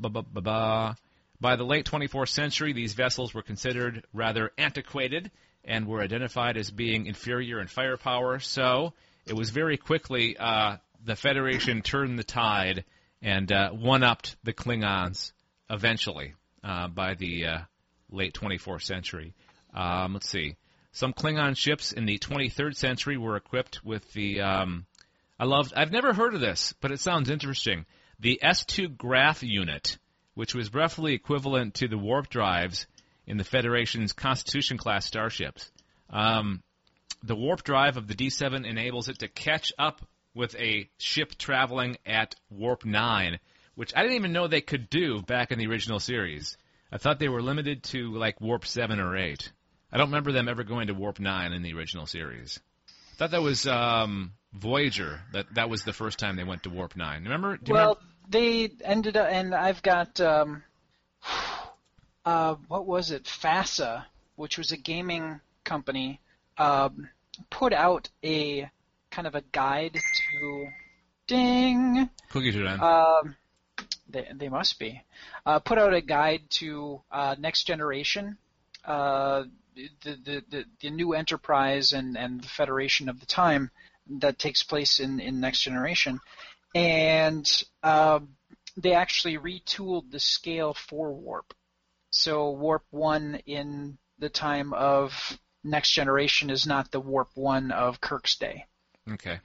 [SPEAKER 1] the late 24th century, these vessels were considered rather antiquated and were identified as being inferior in firepower, so it was very quickly the Federation turned the tide and one-upped the Klingons eventually by the late 24th century. Let's see. Some Klingon ships in the 23rd century were equipped with the I've never heard of this, but it sounds interesting. The S2 Graph unit, which was roughly equivalent to the warp drives in the Federation's Constitution-class starships. The warp drive of the D7 enables it to catch up with a ship traveling at warp 9, which I didn't even know they could do back in the original series. I thought they were limited to like warp 7 or 8. I don't remember them ever going to warp 9 in the original series. I thought that was Voyager. That was the first time they went to warp 9. Remember?
[SPEAKER 6] They ended up, and I've got what was it? FASA, which was a gaming company, put out a kind of a guide to
[SPEAKER 1] Cookies are done.
[SPEAKER 6] They must be put out a guide to Next Generation. The new Enterprise and the Federation of the time that takes place in Next Generation, and they actually retooled the scale for warp. So warp 1 in the time of Next Generation is not the warp 1 of Kirk's day.
[SPEAKER 1] Okay.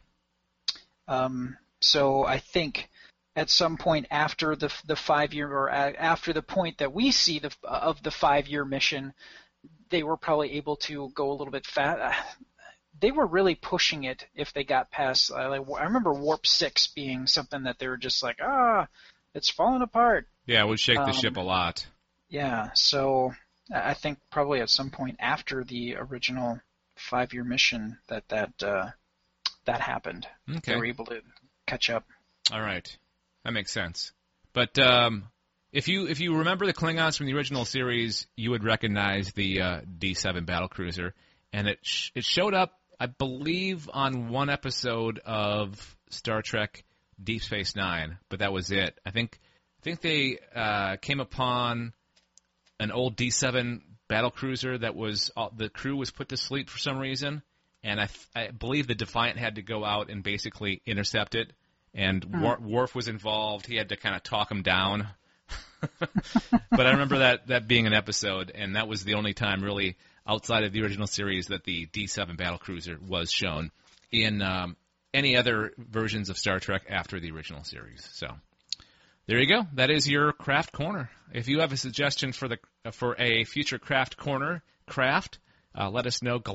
[SPEAKER 6] So I at some point after the 5-year, or after the point that we see of the 5-year mission, they were probably able to go a little bit fast. They were really pushing it if they got past. I remember Warp 6 being something that they were just like, it's falling apart.
[SPEAKER 1] Yeah, it would shake the ship a lot.
[SPEAKER 6] Yeah, so I think probably at some point after the original 5-year mission that happened.
[SPEAKER 1] Okay.
[SPEAKER 6] They were able to catch up.
[SPEAKER 1] All right. That makes sense. But If you remember the Klingons from the original series, you would recognize the D7 battlecruiser, and it showed up, I believe, on one episode of Star Trek Deep Space Nine, but that was it. I think they came upon an old D7 battlecruiser that was the crew was put to sleep for some reason, and I believe the Defiant had to go out and basically intercept it, and Worf was involved. He had to kind of talk him down. But I remember that being an episode, and that was the only time really outside of the original series that the D7 battlecruiser was shown in any other versions of Star Trek after the original series. So there you go. That is your Craft Corner. If you have a suggestion for a future Craft Corner craft, let us know,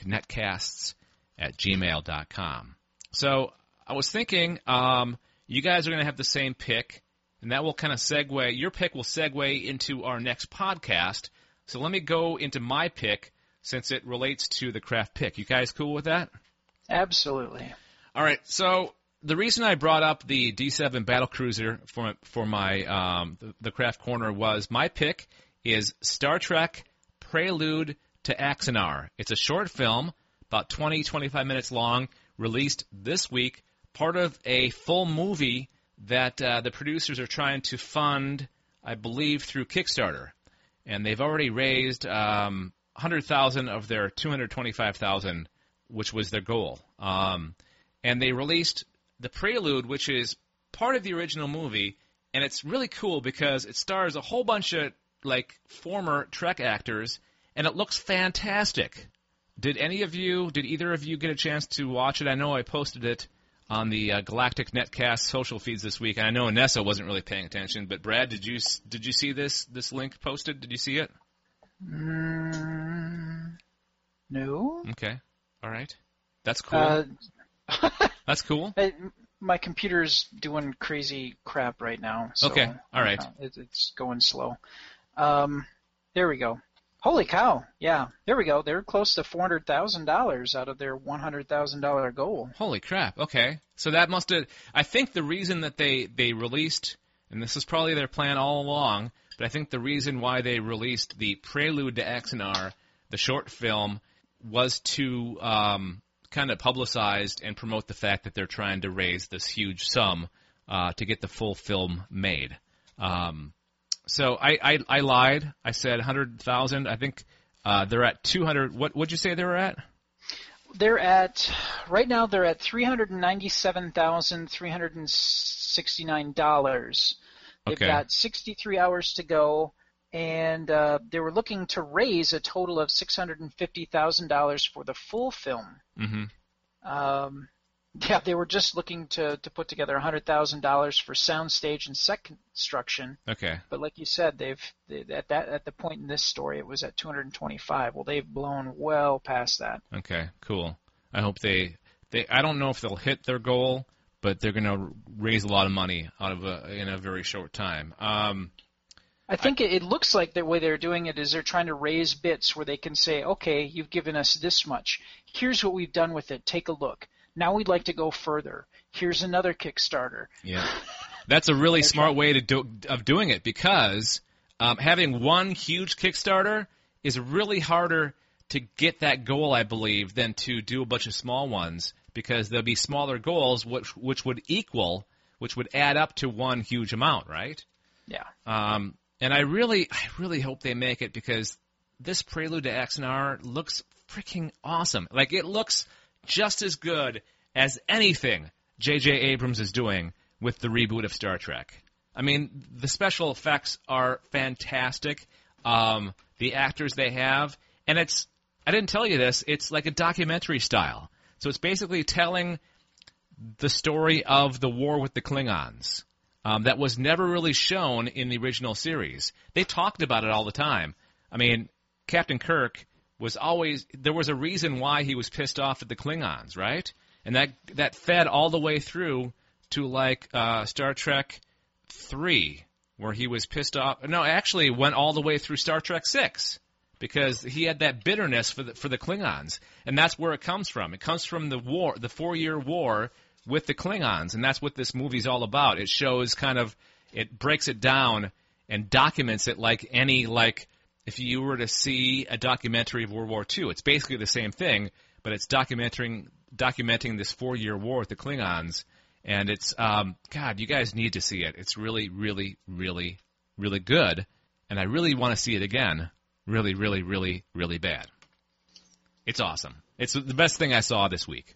[SPEAKER 1] galacticnetcasts@gmail.com. So I was thinking you guys are going to have the same pick, and that will kind of segue. Your pick will segue into our next podcast. So let me go into my pick since it relates to the craft pick. You guys cool with that?
[SPEAKER 6] Absolutely.
[SPEAKER 1] All right. So the reason I brought up the D7 battlecruiser for my the craft corner was my pick is Star Trek Prelude to Axanar. It's a short film, about 20-25 minutes long, released this week, part of a full movie that the producers are trying to fund, I believe, through Kickstarter. And they've already raised $100,000 of their $225,000, which was their goal. And they released the Prelude, which is part of the original movie, and it's really cool because it stars a whole bunch of former Trek actors, and it looks fantastic. Did either of you get a chance to watch it? I know I posted it on the Galactic Netcast social feeds this week, and I know Inessa wasn't really paying attention, but Brad, did you see this link posted? Did you see it?
[SPEAKER 6] No.
[SPEAKER 1] Okay. All right. That's cool. That's cool.
[SPEAKER 6] My computer's doing crazy crap right now. So,
[SPEAKER 1] okay. All right.
[SPEAKER 6] It's going slow. There we go. Holy cow. Yeah. There we go. They're close to $400,000 out of their $100,000 goal.
[SPEAKER 1] Holy crap. Okay. So that must have... I think the reason that they released, and this is probably their plan all along, but I think the reason why they released the Prelude to Axanar, the short film, was to kind of publicize and promote the fact that they're trying to raise this huge sum to get the full film made. So I lied. I said 100,000. I think they're at 200. What'd you say they were at?
[SPEAKER 6] Right now they're at $397,369. They've got 63 hours to go, and they were looking to raise a total of $650,000 for the full film.
[SPEAKER 1] Mm-hmm.
[SPEAKER 6] Yeah, they were just looking to put together $100,000 for soundstage and set construction.
[SPEAKER 1] Okay.
[SPEAKER 6] But like you said, at the point in this story, it was at 225. Well, they've blown well past that.
[SPEAKER 1] Okay, cool. I hope they I don't know if they'll hit their goal, but they're going to raise a lot of money out of in a very short time.
[SPEAKER 6] I think it looks like the way they're doing it is they're trying to raise bits where they can say, okay, you've given us this much. Here's what we've done with it. Take a look. Now we'd like to go further. Here's another Kickstarter.
[SPEAKER 1] Yeah, that's a really smart way of doing it because having one huge Kickstarter is really harder to get that goal, I believe, than to do a bunch of small ones because there'll be smaller goals which would add up to one huge amount, right?
[SPEAKER 6] Yeah.
[SPEAKER 1] And I really hope they make it because this Prelude to Axanar looks freaking awesome. Like it looks just as good as anything J.J. Abrams is doing with the reboot of Star Trek. I mean, the special effects are fantastic. The actors they have, and I didn't tell you this, it's like a documentary style. So it's basically telling the story of the war with the Klingons that was never really shown in the original series. They talked about it all the time. I mean, Captain Kirk there was a reason why he was pissed off at the Klingons, right? And that fed all the way through to Star Trek 3, where he was pissed off. No, actually went all the way through Star Trek 6 because he had that bitterness for the Klingons, and that's where it comes from. It comes from the war, the 4-year war with the Klingons, and that's what this movie's all about. It shows it breaks it down and documents it like if you were to see a documentary of World War II. It's basically the same thing, but it's documenting this 4-year war with the Klingons. And it's, God, you guys need to see it. It's really, really, really, really good. And I really want to see it again. Really, really, really, really bad. It's awesome. It's the best thing I saw this week.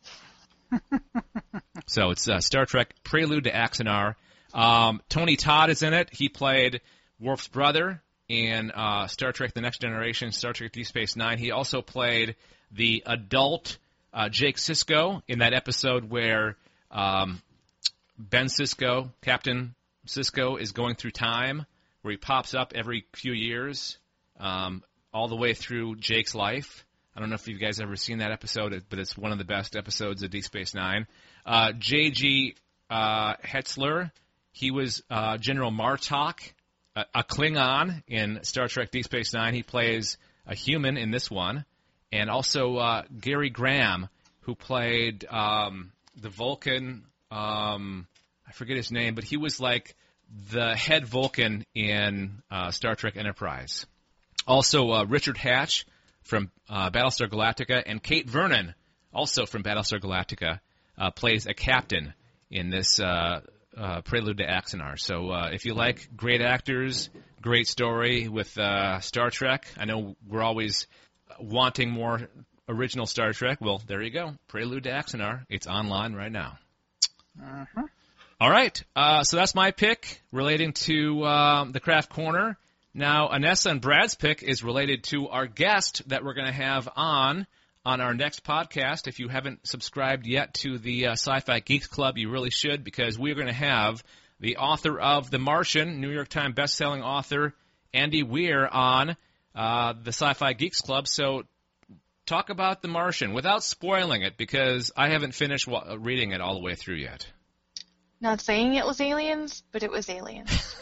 [SPEAKER 1] So it's Star Trek Prelude to Axanar. Tony Todd is in it. He played Worf's brother in Star Trek The Next Generation, Star Trek Deep Space Nine. He also played the adult Jake Sisko in that episode where Ben Sisko, Captain Sisko, is going through time, where he pops up every few years, all the way through Jake's life. I don't know if you guys have ever seen that episode, but it's one of the best episodes of Deep Space Nine. J.G. Hetzler, he was General Martok, a Klingon in Star Trek Deep Space Nine. He plays a human in this one. And also Gary Graham, who played the Vulcan, I forget his name, but he was like the head Vulcan in Star Trek Enterprise. Also Richard Hatch from Battlestar Galactica, and Kate Vernon, also from Battlestar Galactica, plays a captain in this Prelude to Axanar. So if you like great actors, great story with Star Trek, I know we're always wanting more original Star Trek. Well, there you go. Prelude to Axanar. It's online right now.
[SPEAKER 6] Uh-huh.
[SPEAKER 1] All right. So that's my pick relating to the Craft Corner. Now, Anessa and Brad's pick is related to our guest that we're going to have on our next podcast. If you haven't subscribed yet to the Sci-Fi Geeks Club, you really should, because we're going to have the author of The Martian, New York Times bestselling author Andy Weir, on the Sci-Fi Geeks Club. So talk about The Martian without spoiling it, because I haven't finished reading it all the way through yet.
[SPEAKER 5] Not saying it was aliens, but it was aliens.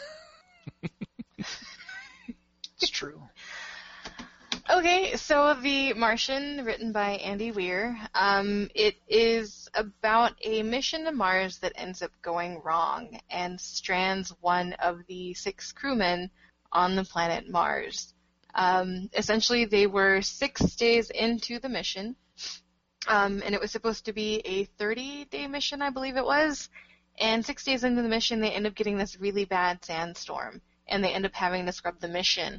[SPEAKER 6] It's true.
[SPEAKER 5] Okay, so The Martian, written by Andy Weir, it is about a mission to Mars that ends up going wrong and strands one of the 6 crewmen on the planet Mars. Essentially, they were 6 days into the mission, and it was supposed to be a 30-day mission, I believe it was, and 6 days into the mission, they end up getting this really bad sandstorm, and they end up having to scrub the mission.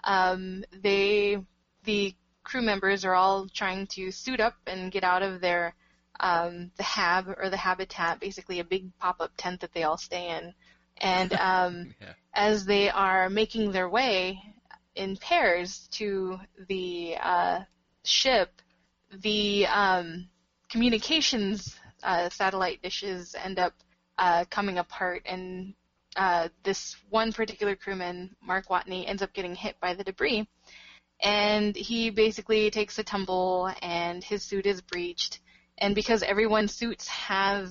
[SPEAKER 5] The crew members are all trying to suit up and get out of their the hab, or the habitat, basically a big pop-up tent that they all stay in. And as they are making their way in pairs to the ship, the communications satellite dishes end up coming apart, and this one particular crewman, Mark Watney, ends up getting hit by the debris. And he basically takes a tumble, and his suit is breached. And because everyone's suits have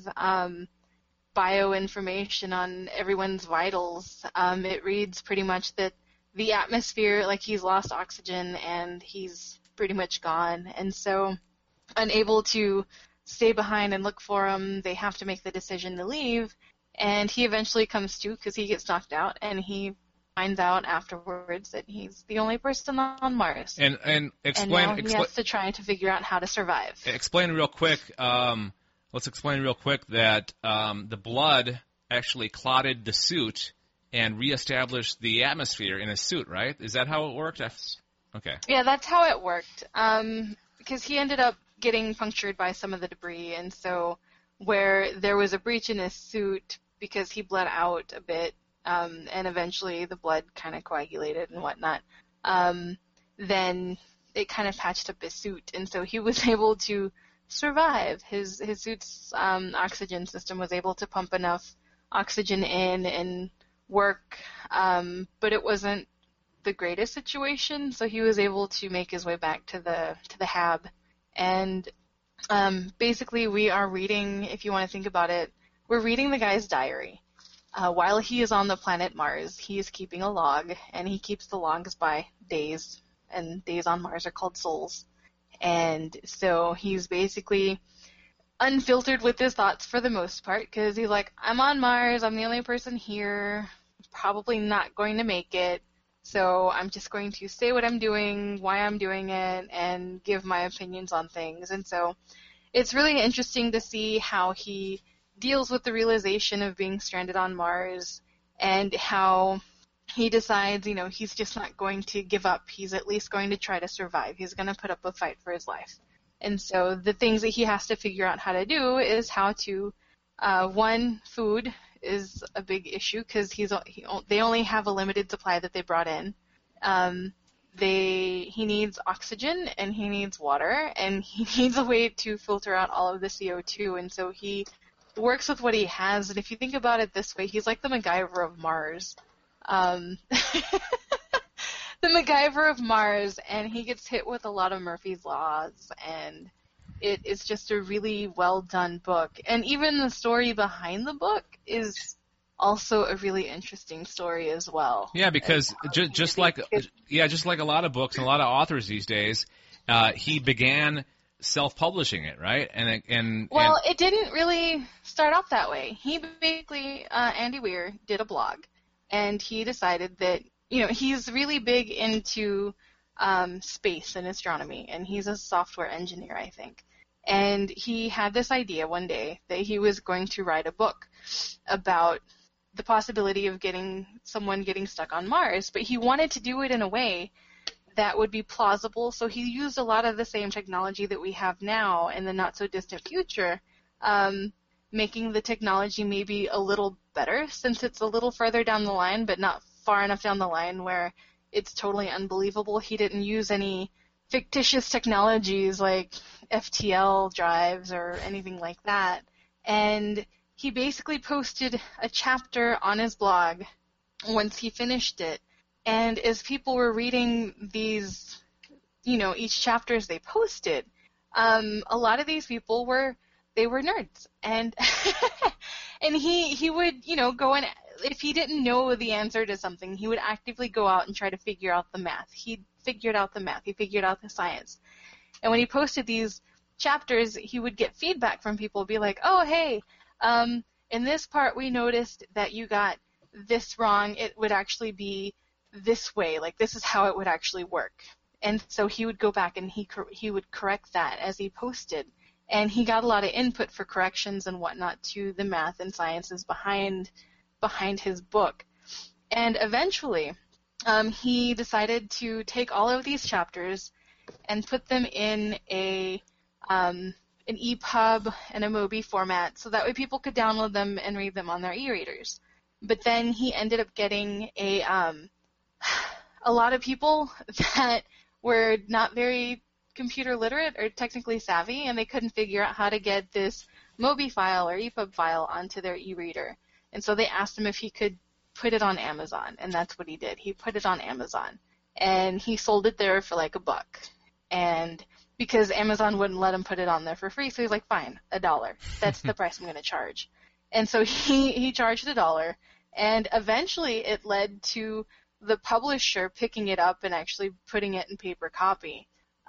[SPEAKER 5] bioinformation on everyone's vitals, it reads pretty much that the atmosphere, like he's lost oxygen and he's pretty much gone. And so, unable to stay behind and look for him, they have to make the decision to leave. And he eventually comes to, because he gets knocked out, and he finds out afterwards that he's the only person on Mars.
[SPEAKER 1] And explain.
[SPEAKER 5] And now he has to try to figure out how to survive.
[SPEAKER 1] Explain real quick. Let's explain real quick that the blood actually clotted the suit and reestablished the atmosphere in his suit, right? Is that how it worked? Okay.
[SPEAKER 5] Yeah, that's how it worked. Because he ended up getting punctured by some of the debris, and so where there was a breach in his suit because he bled out a bit, and eventually the blood kind of coagulated and whatnot, then it kind of patched up his suit, and so he was able to survive. His suit's oxygen system was able to pump enough oxygen in and work, but it wasn't the greatest situation, so he was able to make his way back to the hab. And basically we are reading, if you want to think about it, we're reading the guy's diary. While he is on the planet Mars, he is keeping a log, and he keeps the logs by days, and days on Mars are called souls. And so he's basically unfiltered with his thoughts for the most part, because he's like, I'm on Mars, I'm the only person here, probably not going to make it, so I'm just going to say what I'm doing, why I'm doing it, and give my opinions on things. And so it's really interesting to see how he deals with the realization of being stranded on Mars and how he decides, he's just not going to give up. He's at least going to try to survive. He's going to put up a fight for his life. And so the things that he has to figure out how to do is how to, one, food is a big issue because they only have a limited supply that they brought in. He needs oxygen and he needs water and he needs a way to filter out all of the CO2. And so he works with what he has. And if you think about it this way, he's like the MacGyver of Mars. The MacGyver of Mars, and he gets hit with a lot of Murphy's Laws, and it is just a really well done book. And even the story behind the book is also a really interesting story as well.
[SPEAKER 1] Yeah, because just like a lot of books and a lot of authors these days, he began self-publishing it, right? Well,
[SPEAKER 5] it didn't really start off that way. He basically, Andy Weir did a blog, and he decided that he's really big into space and astronomy, and he's a software engineer, I think. And he had this idea one day that he was going to write a book about the possibility of someone getting stuck on Mars, but he wanted to do it in a way that would be plausible, so he used a lot of the same technology that we have now in the not-so-distant future, making the technology maybe a little better since it's a little further down the line, but not far enough down the line where it's totally unbelievable. He didn't use any fictitious technologies like FTL drives or anything like that. And he basically posted a chapter on his blog once he finished it. And as people were reading these, each chapters they posted, a lot of these people were nerds. And and he would, go and if he didn't know the answer to something, he would actively go out and try to figure out the math. He figured out the math. He figured out the science. And when he posted these chapters, he would get feedback from people, be like, oh, hey, in this part we noticed that you got this wrong. It would actually be this way. Like, this is how it would actually work. And so he would go back and he would correct that as he posted. And he got a lot of input for corrections and whatnot to the math and sciences behind his book. And eventually, he decided to take all of these chapters and put them in an EPUB and a Mobi format so that way people could download them and read them on their e-readers. But then he ended up getting a lot of people that were not very computer literate or technically savvy, and they couldn't figure out how to get this Mobi file or EPUB file onto their e-reader. And so they asked him if he could put it on Amazon, and that's what he did. He put it on Amazon, and he sold it there for like $1. And because Amazon wouldn't let him put it on there for free, so he's like, fine, $1. That's the price I'm going to charge. And so he charged $1, and eventually it led to the publisher picking it up and actually putting it in paper copy.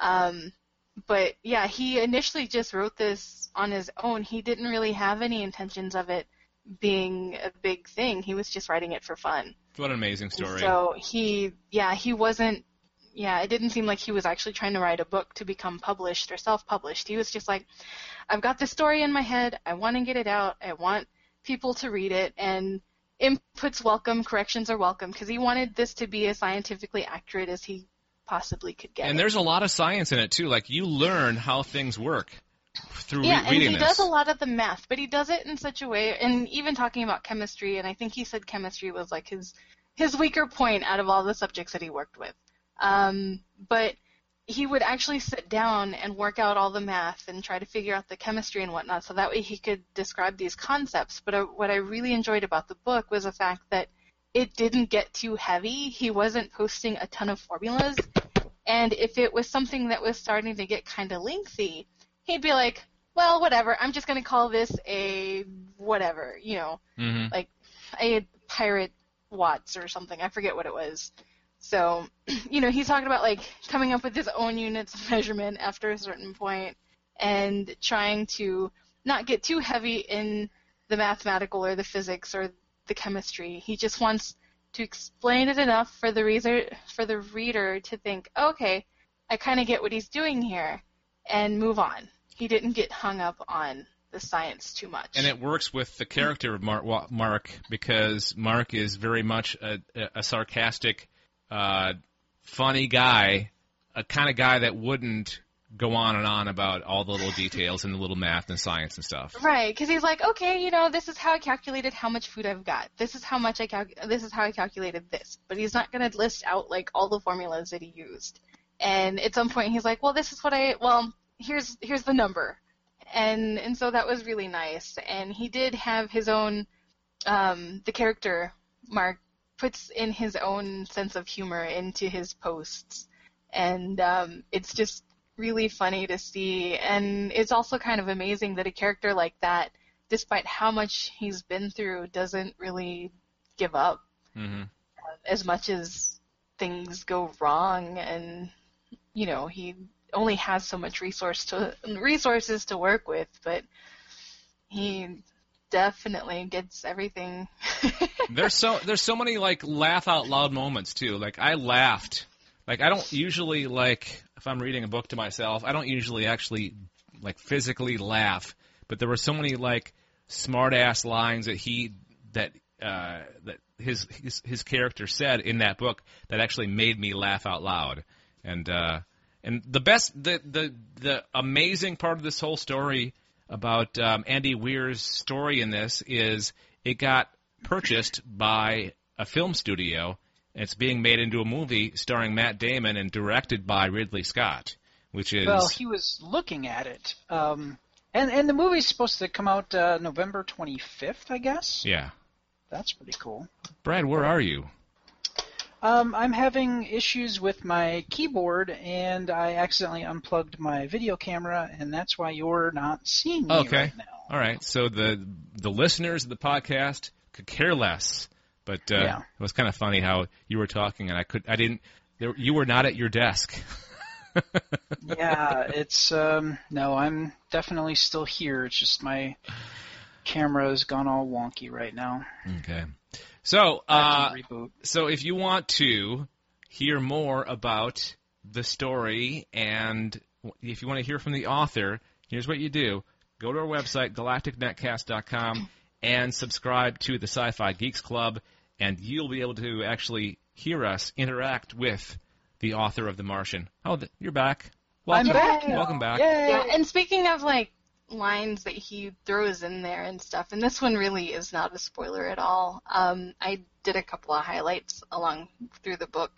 [SPEAKER 5] But yeah, he initially just wrote this on his own. He didn't really have any intentions of it being a big thing. He was just writing it for fun.
[SPEAKER 1] What an amazing story.
[SPEAKER 5] And so he wasn't, it didn't seem like he was actually trying to write a book to become published or self-published. He was just like, I've got this story in my head. I want to get it out. I want people to read it, and input's welcome, corrections are welcome, because he wanted this to be as scientifically accurate as he possibly could get.
[SPEAKER 1] And there's a lot of science in it, too. Like, you learn how things work through reading this.
[SPEAKER 5] Yeah, and he does a lot of the math, but he does it in such a way, and even talking about chemistry, and I think he said chemistry was like his weaker point out of all the subjects that he worked with. But he would actually sit down and work out all the math and try to figure out the chemistry and whatnot, so that way he could describe these concepts. But what I really enjoyed about the book was the fact that it didn't get too heavy. He wasn't posting a ton of formulas, and if it was something that was starting to get kind of lengthy, he'd be like, well, whatever, I'm just going to call this a whatever, like a pirate watts or something. I forget what it was. So, he's talking about, like, coming up with his own units of measurement after a certain point and trying to not get too heavy in the mathematical or the physics or the chemistry. He just wants to explain it enough for the reader to think, okay, I kind of get what he's doing here, and move on. He didn't get hung up on the science too much.
[SPEAKER 1] And it works with the character of Mark because Mark is very much a sarcastic, funny guy, a kind of guy that wouldn't go on and on about all the little details and the little math and science and stuff.
[SPEAKER 5] Right, because he's like, okay, this is how I calculated how much food I've got. This is how much this is how I calculated this. But he's not going to list out like all the formulas that he used. And at some point he's like, well, this is what here's the number. And so that was really nice. And he did have his own, the character, Mark, puts in his own sense of humor into his posts. And it's just really funny to see. And it's also kind of amazing that a character like that, despite how much he's been through, doesn't really give up.
[SPEAKER 1] Mm-hmm.
[SPEAKER 5] As much as things go wrong, and, he only has so much resources to work with, but he definitely gets everything.
[SPEAKER 1] There's so many like laugh out loud moments too. Like I laughed. Like I don't usually if I'm reading a book to myself, I don't usually actually like physically laugh. But there were so many like smart ass lines that his character said in that book that actually made me laugh out loud. And the amazing part of this whole story about Andy Weir's story in this is it got purchased by a film studio. It's being made into a movie starring Matt Damon and directed by Ridley Scott, which is...
[SPEAKER 6] Well, he was looking at it. And the movie's supposed to come out November 25th, I guess?
[SPEAKER 1] Yeah.
[SPEAKER 6] That's pretty cool.
[SPEAKER 1] Brad, where are you?
[SPEAKER 6] I'm having issues with my keyboard, and I accidentally unplugged my video camera, and that's why you're not seeing me right now.
[SPEAKER 1] All right. So the listeners of the podcast could care less, but it was kind of funny how you were talking, and you were not at your desk.
[SPEAKER 6] Yeah, it's no, I'm definitely still here. It's just my camera's gone all wonky right now.
[SPEAKER 1] Okay. So, so if you want to hear more about the story and if you want to hear from the author, here's what you do. Go to our website, galacticnetcast.com, and subscribe to the Sci-Fi Geeks Club, and you'll be able to actually hear us interact with the author of The Martian. Oh, you're back. Welcome.
[SPEAKER 6] I'm back.
[SPEAKER 1] Welcome back.
[SPEAKER 6] Yay.
[SPEAKER 5] Yeah, and speaking of, lines that he throws in there and stuff, and this one really is not a spoiler at all. I did a couple of highlights along through the book,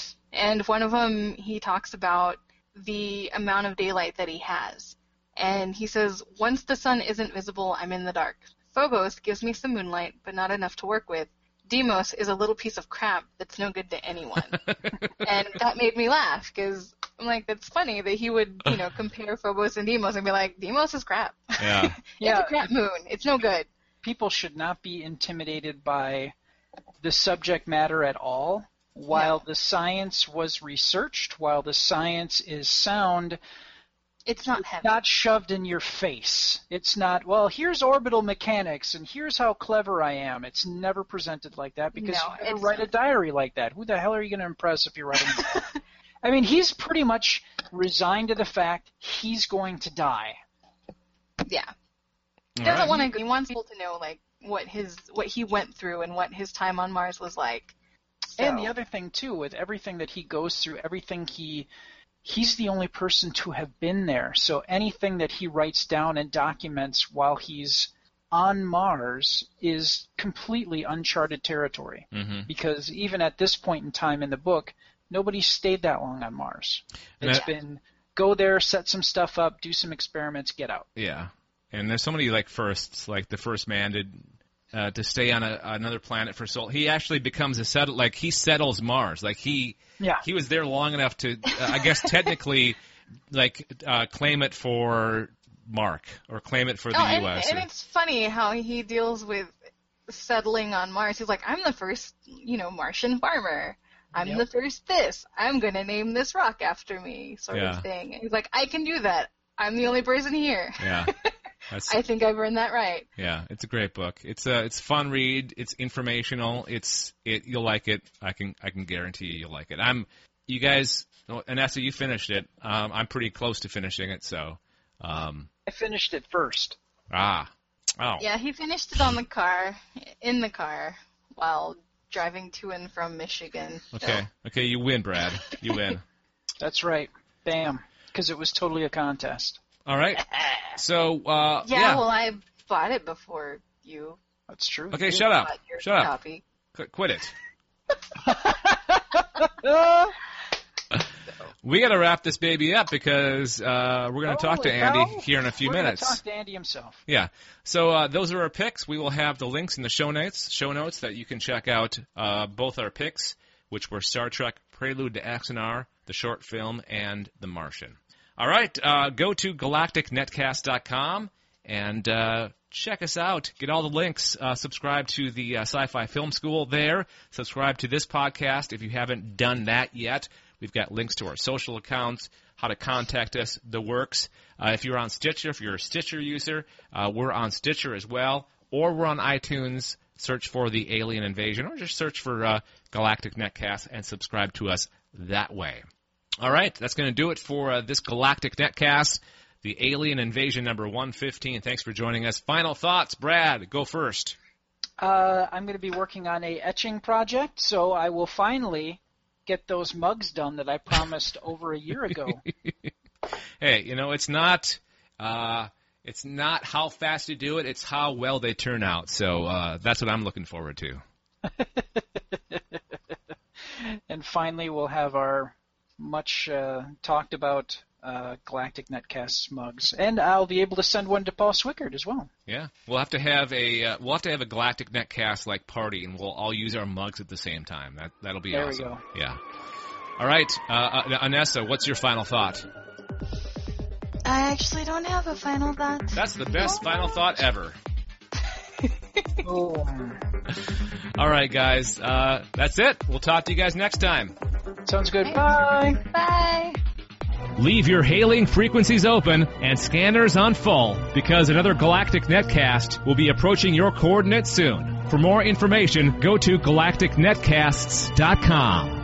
[SPEAKER 5] and one of them he talks about the amount of daylight that he has, and he says, once the sun isn't visible, I'm in the dark. Phobos gives me some moonlight, but not enough to work with. Deimos is a little piece of crap that's no good to anyone. And that made me laugh, because I'm like, that's funny that he would, compare Phobos and Deimos and be like, Deimos is crap.
[SPEAKER 1] Yeah.
[SPEAKER 5] It's a crap moon. It's no good.
[SPEAKER 6] People should not be intimidated by the subject matter at all. While the science was researched, while the science is sound,
[SPEAKER 5] it's not heavy.
[SPEAKER 6] Not shoved in your face. It's not, well, here's orbital mechanics, and here's how clever I am. It's never presented like that, because you never write a diary like that. Who the hell are you going to impress if you're writing that? I mean, he's pretty much resigned to the fact he's going to die.
[SPEAKER 5] Yeah. He doesn't want to. He wants people to know, what he went through and what his time on Mars was like. So.
[SPEAKER 6] And the other thing, too, with everything that he goes through, everything he's the only person to have been there. So anything that he writes down and documents while he's on Mars is completely uncharted territory.
[SPEAKER 1] Mm-hmm.
[SPEAKER 6] Because even at this point in time in the book, nobody stayed that long on Mars. It's been go there, set some stuff up, do some experiments, get out.
[SPEAKER 1] Yeah. And there's so many firsts, like the first man to stay on another planet for so he actually becomes he settles Mars. He was there long enough to I guess technically claim it for Mark or claim it for the US.
[SPEAKER 5] And it's funny how he deals with settling on Mars. He's like, I'm the first, Martian farmer. I'm the first this. I'm going to name this rock after me, sort of thing. And he's like, I can do that. I'm the only person here.
[SPEAKER 1] Yeah.
[SPEAKER 5] I think I've earned that right.
[SPEAKER 1] Yeah, it's a great book. It's a fun read. It's informational. You'll like it. I can guarantee you'll like it. You guys, Anessa, you finished it. I'm pretty close to finishing it, so.
[SPEAKER 6] I finished it first.
[SPEAKER 1] Oh.
[SPEAKER 5] Yeah, he finished it in the car, while driving to and from Michigan.
[SPEAKER 1] Okay, you win, Brad. You win.
[SPEAKER 6] That's right. Bam. Because it was totally a contest.
[SPEAKER 1] All right. So,
[SPEAKER 5] yeah, well, I bought it before you.
[SPEAKER 6] That's true.
[SPEAKER 1] Okay, shut up. Shut up.
[SPEAKER 5] Copy.
[SPEAKER 1] Quit it. We got to wrap this baby up because we're going to talk to Andy here in a few minutes.
[SPEAKER 6] We're going to talk to Andy himself.
[SPEAKER 1] Yeah. So those are our picks. We will have the links in the show notes that you can check out both our picks, which were Star Trek Prelude to Axanar, the short film, and The Martian. All right. Go to galacticnetcast.com and check us out. Get all the links. Subscribe to the Sci-Fi Film School there. Subscribe to this podcast if you haven't done that yet. We've got links to our social accounts, how to contact us, the works. If you're on Stitcher, if you're a Stitcher user, we're on Stitcher as well. Or we're on iTunes. Search for The Alien Invasion, or just search for Galactic Netcast and subscribe to us that way. All right, that's going to do it for this Galactic Netcast, The Alien Invasion number 115. Thanks for joining us. Final thoughts, Brad, go first.
[SPEAKER 6] I'm going to be working on a etching project, so I will finally get those mugs done that I promised over a year ago.
[SPEAKER 1] Hey, it's not how fast you do it, it's how well they turn out. So that's what I'm looking forward to.
[SPEAKER 6] And finally, we'll have our much talked about Galactic Netcast mugs, and I'll be able to send one to Paul Swickard as well.
[SPEAKER 1] Yeah, we'll have to have a Galactic Netcast like party, and we'll all use our mugs at the same time. That'll be awesome.
[SPEAKER 6] There we go.
[SPEAKER 1] Yeah. All right, Anessa, what's your final thought?
[SPEAKER 5] I actually don't have a final thought.
[SPEAKER 1] That's the best final thought ever.
[SPEAKER 6] Oh.
[SPEAKER 1] All right, guys, that's it. We'll talk to you guys next time.
[SPEAKER 6] Sounds good. Bye.
[SPEAKER 5] Bye.
[SPEAKER 1] Leave your hailing frequencies open and scanners on full, because another Galactic Netcast will be approaching your coordinates soon. For more information, go to galacticnetcasts.com.